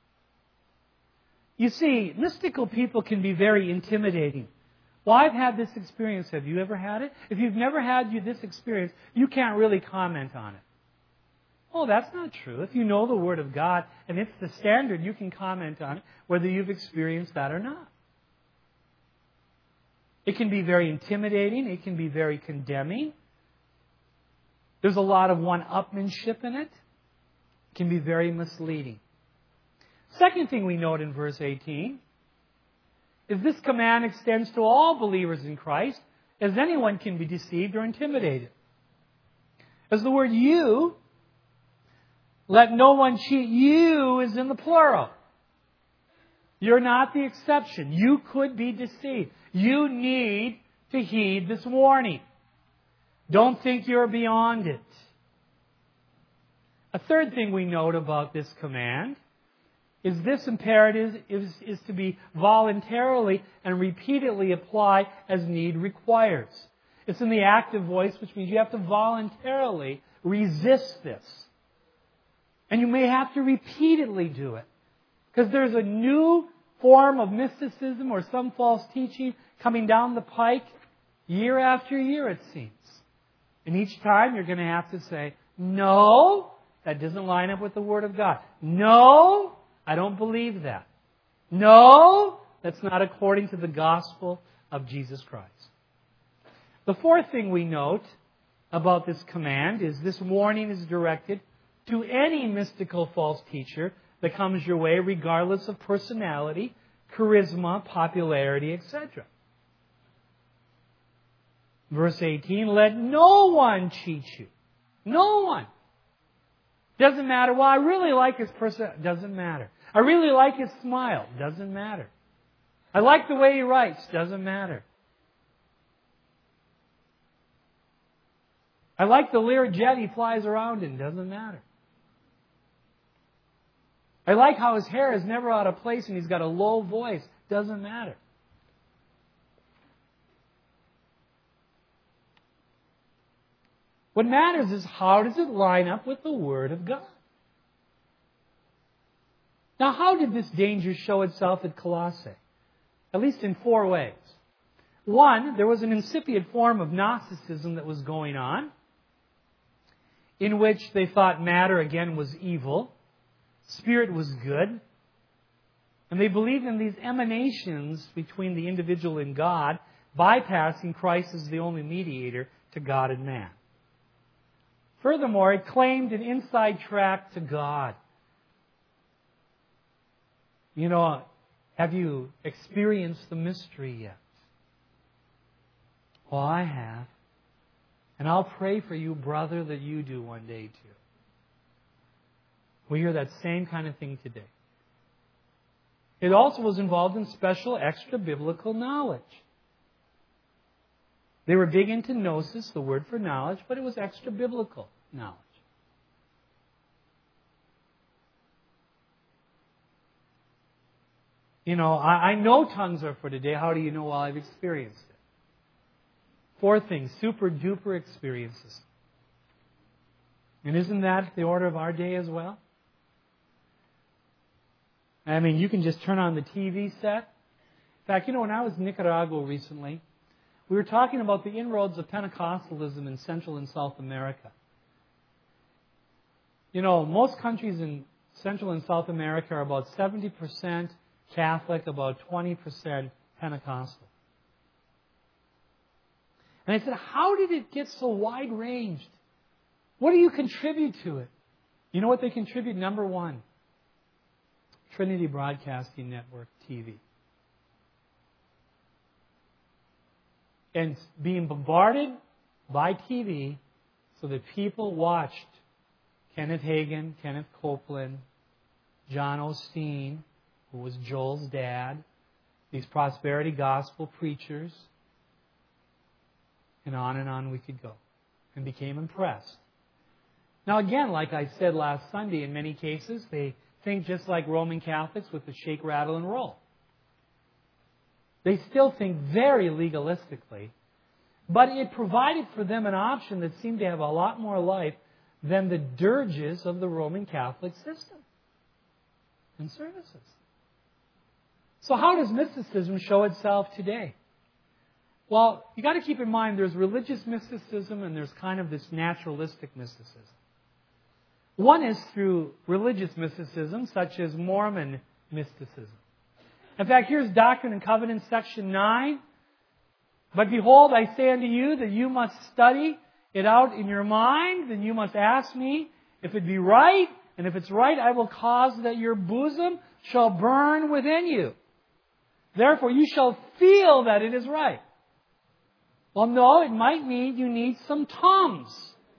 You see, mystical people can be very intimidating. Well, I've had this experience. Have you ever had it? If you've never had this experience, you can't really comment on it. Oh, that's not true. If you know the Word of God and it's the standard, you can comment on it, whether you've experienced that or not. It can be very intimidating. It can be very condemning. There's a lot of one-upmanship in it. It can be very misleading. Second thing we note in verse 18 is this command extends to all believers in Christ, as anyone can be deceived or intimidated. As the word you, let no one cheat you, is in the plural. You're not the exception. You could be deceived. You need to heed this warning. Don't think you're beyond it. A third thing we note about this command is this imperative is to be voluntarily and repeatedly applied as need requires. It's in the active voice, which means you have to voluntarily resist this. And you may have to repeatedly do it. Because there's a new form of mysticism or some false teaching coming down the pike year after year, it seems. And each time you're going to have to say, no, that doesn't line up with the Word of God. No, I don't believe that. No, that's not according to the gospel of Jesus Christ. The fourth thing we note about this command is this warning is directed to any mystical false teacher that comes your way, regardless of personality, charisma, popularity, etc. Verse 18, let no one cheat you. No one. Doesn't matter. Well, I really like his personality. Doesn't matter. I really like his smile. Doesn't matter. I like the way he writes. Doesn't matter. I like the Learjet he flies around in. Doesn't matter. I like how his hair is never out of place and he's got a low voice. Doesn't matter. What matters is how does it line up with the Word of God? Now, how did this danger show itself at Colossae? At least in 4 ways. One, there was an incipient form of Gnosticism that was going on, in which they thought matter, again, was evil, spirit was good, and they believed in these emanations between the individual and God, bypassing Christ as the only mediator to God and man. Furthermore, it claimed an inside track to God. You know, have you experienced the mystery yet? Well, I have. And I'll pray for you, brother, that you do one day too. We hear that same kind of thing today. It also was involved in special extra-biblical knowledge. They were big into gnosis, the word for knowledge, but it was extra-biblical knowledge. You know, I know tongues are for today. How do you know? Well, I've experienced it. Fourth thing, super-duper experiences. And isn't that the order of our day as well? I mean, you can just turn on the TV set. In fact, you know, when I was in Nicaragua recently, we were talking about the inroads of Pentecostalism in Central and South America. You know, most countries in Central and South America are about 70% Catholic, about 20% Pentecostal. And I said, how did it get so wide-ranged? What do you contribute to it? You know what they contribute? Number one, Trinity Broadcasting Network, TV. And being bombarded by TV so that people watched Kenneth Hagin, Kenneth Copeland, John Osteen, who was Joel's dad, these prosperity gospel preachers, and on we could go, and became impressed. Now again, like I said last Sunday, in many cases, they think just like Roman Catholics with the shake, rattle, and roll. They still think very legalistically, but it provided for them an option that seemed to have a lot more life than the dirges of the Roman Catholic system and services. So how does mysticism show itself today? Well, you got to keep in mind there's religious mysticism and there's kind of this naturalistic mysticism. One is through religious mysticism, such as Mormon mysticism. In fact, here's Doctrine and Covenants, section 9. But behold, I say unto you that you must study it out in your mind, and you must ask me if it be right, and if it's right, I will cause that your bosom shall burn within you. Therefore, you shall feel that it is right. Well, no, it might mean you need some Tums.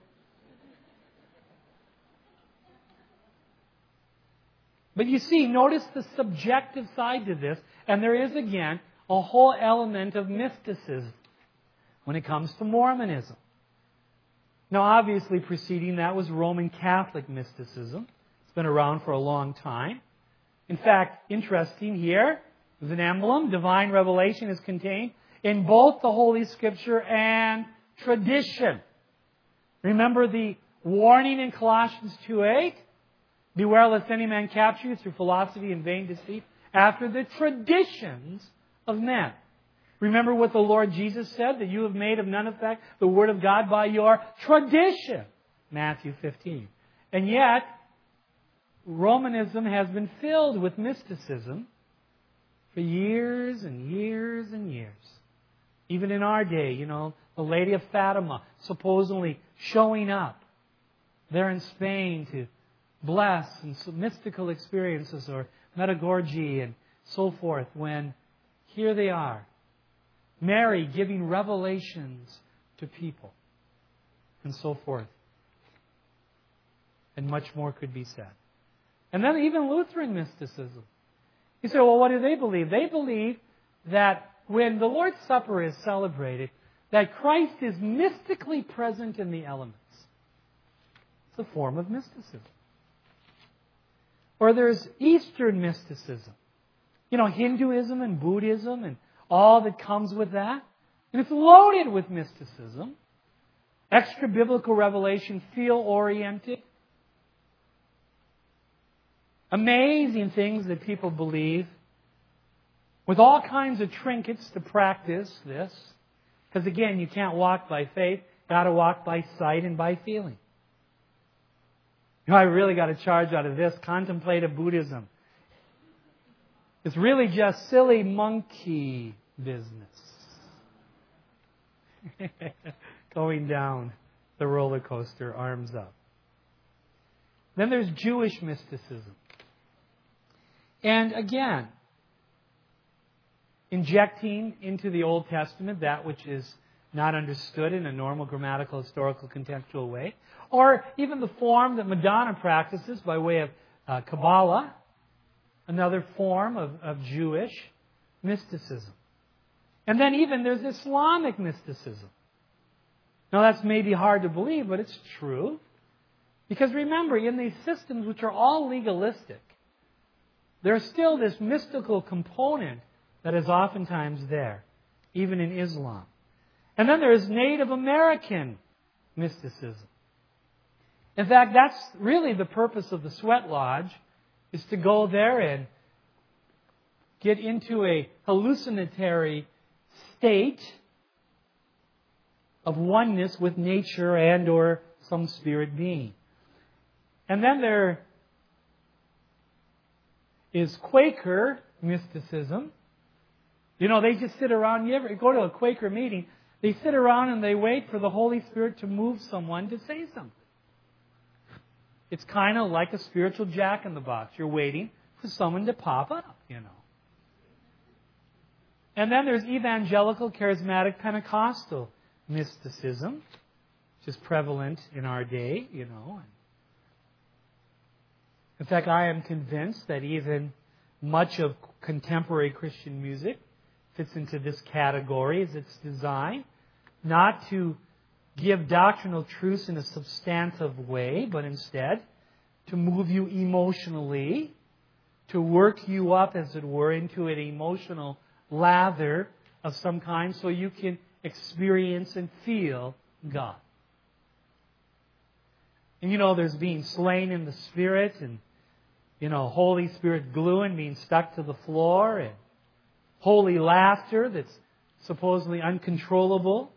But you see, notice the subjective side to this, and there is, again, a whole element of mysticism when it comes to Mormonism. Now, obviously, preceding that was Roman Catholic mysticism. It's been around for a long time. In fact, interesting here, there's an emblem. Divine revelation is contained in both the Holy Scripture and tradition. Remember the warning in Colossians 2:8? Beware lest any man capture you through philosophy and vain deceit after the traditions of men. Remember what the Lord Jesus said, that you have made of none effect the Word of God by your tradition. Matthew 15. And yet, Romanism has been filled with mysticism for years and years and years. Even in our day, you know, the Lady of Fatima supposedly showing up there in Spain to bless and mystical experiences, or Medjugorje and so forth, when here they are, Mary giving revelations to people, and so forth. And much more could be said. And then even Lutheran mysticism. You say, well, what do they believe? They believe that when the Lord's Supper is celebrated, that Christ is mystically present in the elements. It's a form of mysticism. Or there's Eastern mysticism. You know, Hinduism and Buddhism and all that comes with that. And it's loaded with mysticism. Extra-biblical revelation, feel-oriented. Amazing things that people believe. with all kinds of trinkets to practice this. Because again, you can't walk by faith. Got to walk by sight and by feeling. I really got a charge out of this. Contemplative Buddhism. It's really just silly monkey business. Going down the roller coaster, arms up. Then there's Jewish mysticism. And again, injecting into the Old Testament that which is not understood in a normal grammatical, historical, contextual way. Or even the form that Madonna practices by way of Kabbalah, another form of Jewish mysticism. And then even there's Islamic mysticism. Now that's maybe hard to believe, but it's true. Because remember, in these systems which are all legalistic, there's still this mystical component that is oftentimes there, even in Islam. And then there's Native American mysticism. In fact, that's really the purpose of the Sweat Lodge, is to go there and get into a hallucinatory state of oneness with nature and or some spirit being. And then there is Quaker mysticism. You know, they just sit around. You ever go to a Quaker meeting, they sit around and they wait for the Holy Spirit to move someone to say something. It's kind of like a spiritual jack-in-the-box. You're waiting for someone to pop up, you know. And then there's evangelical, charismatic, Pentecostal mysticism, which is prevalent in our day, you know. In fact, I am convinced that even much of contemporary Christian music fits into this category as it's designed not to give doctrinal truths in a substantive way, but instead to move you emotionally, to work you up, as it were, into an emotional lather of some kind so you can experience and feel God. And you know, there's being slain in the Spirit and, you know, Holy Spirit glue and being stuck to the floor and holy laughter that's supposedly uncontrollable.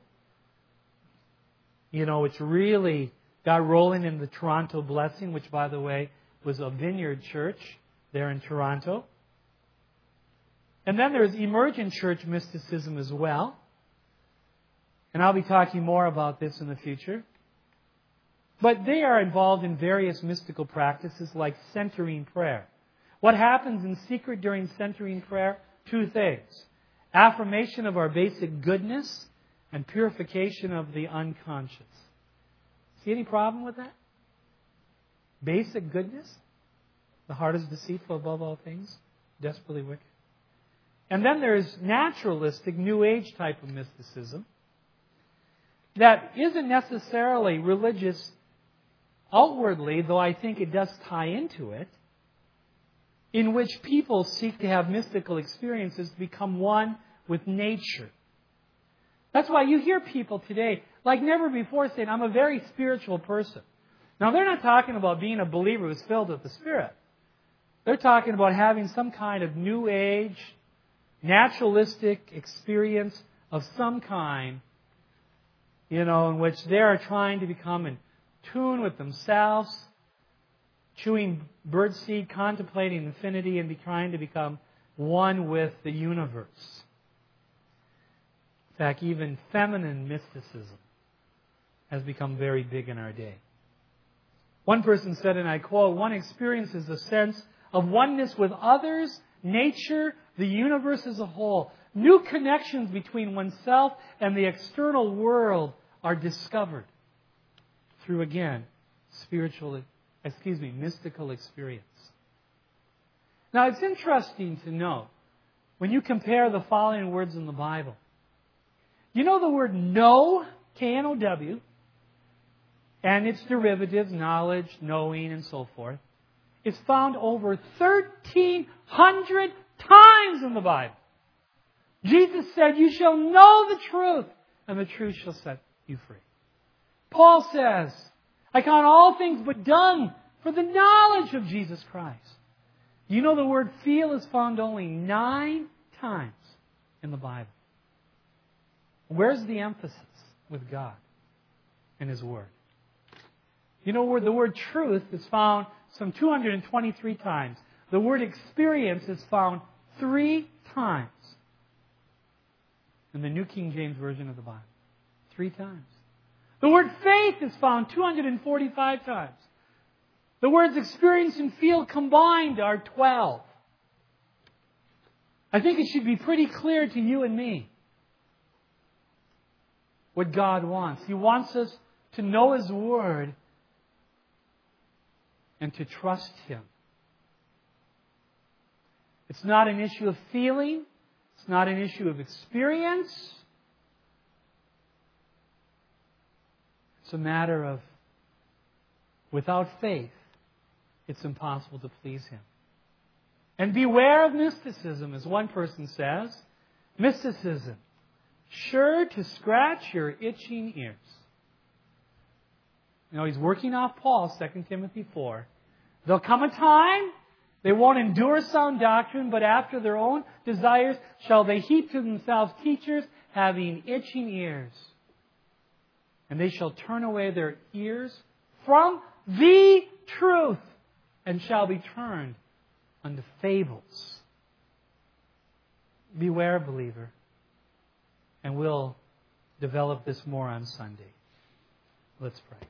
You know, it's really got rolling in the Toronto Blessing, which, by the way, was a Vineyard Church there in Toronto. And then there's emergent church mysticism as well. And I'll be talking more about this in the future. But they are involved in various mystical practices like centering prayer. What happens in secret during centering prayer? Two things. Affirmation of our basic goodness and purification of the unconscious. See any problem with that? Basic goodness? The heart is deceitful above all things, desperately wicked. And then there's naturalistic, New Age type of mysticism that isn't necessarily religious outwardly, though I think it does tie into it, in which people seek to have mystical experiences to become one with nature. That's why you hear people today, like never before, saying, I'm a very spiritual person. Now, they're not talking about being a believer who's filled with the Spirit. They're talking about having some kind of New Age, naturalistic experience of some kind, you know, in which they are trying to become in tune with themselves, chewing birdseed, contemplating infinity, and trying to become one with the universe. In fact, even feminine mysticism has become very big in our day. One person said, and I quote, one experiences a sense of oneness with others, nature, the universe as a whole. New connections between oneself and the external world are discovered through, again, mystical experience. Now, it's interesting to note, when you compare the following words in the Bible, you know the word know, K-N-O-W, and its derivatives, knowledge, knowing, and so forth, is found over 1,300 times in the Bible. Jesus said, you shall know the truth, and the truth shall set you free. Paul says, I count all things but dung for the knowledge of Jesus Christ. You know the word feel is found only 9 times in the Bible. Where's the emphasis with God and His Word? You know where the word truth is found some 223 times. The word experience is found 3 times in the New King James Version of the Bible. 3 times. The word faith is found 245 times. The words experience and feel combined are 12. I think it should be pretty clear to you and me what God wants. He wants us to know His Word and to trust Him. It's not an issue of feeling. It's not an issue of experience. It's a matter of, without faith, it's impossible to please Him. And beware of mysticism, as one person says. Mysticism, sure to scratch your itching ears. You know, he's working off Paul, 2 Timothy 4. There'll come a time they won't endure sound doctrine, but after their own desires shall they heap to themselves teachers having itching ears. And they shall turn away their ears from the truth and shall be turned unto fables. Beware, believer. And we'll develop this more on Sunday. Let's pray.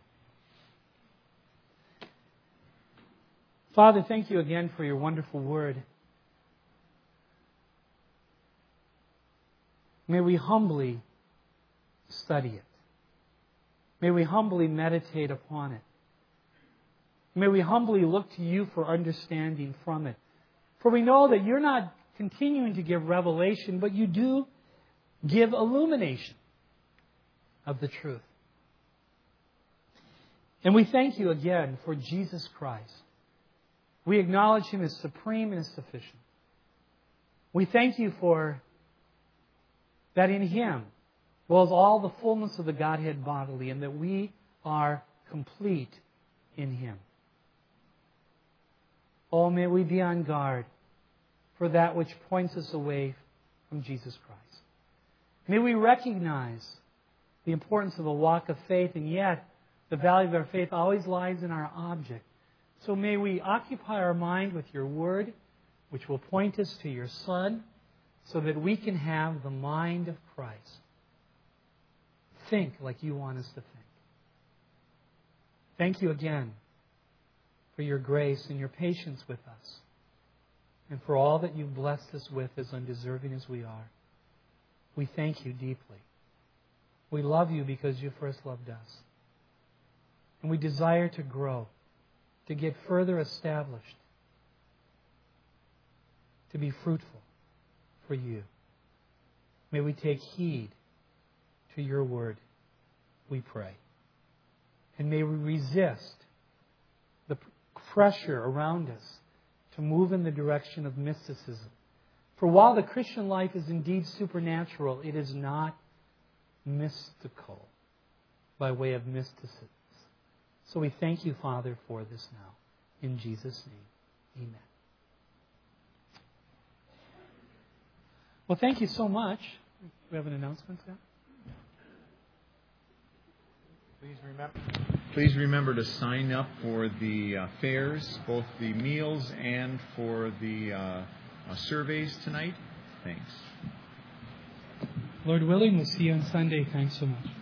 Father, thank you again for your wonderful word. May we humbly study it. May we humbly meditate upon it. May we humbly look to you for understanding from it. For we know that you're not continuing to give revelation, but you do give illumination of the truth. And we thank you again for Jesus Christ. We acknowledge Him as supreme and as sufficient. We thank you for that in Him dwells all the fullness of the Godhead bodily, and that we are complete in Him. Oh, may we be on guard for that which points us away from Jesus Christ. May we recognize the importance of a walk of faith, and yet the value of our faith always lies in our object. So may we occupy our mind with your word, which will point us to your Son, so that we can have the mind of Christ. Think like you want us to think. Thank you again for your grace and your patience with us, and for all that you've blessed us with, as undeserving as we are. We thank you deeply. We love you because you first loved us. And we desire to grow, to get further established, to be fruitful for you. May we take heed to your word, we pray. And may we resist the pressure around us to move in the direction of mysticism. For while the Christian life is indeed supernatural, it is not mystical by way of mysticism. So we thank you, Father, for this now. In Jesus' name, amen. Well, thank you so much. We have an announcement now. Please remember to sign up for the fairs, both the meals and for the surveys tonight. Thanks. Lord willing, we'll see you on Sunday. Thanks so much.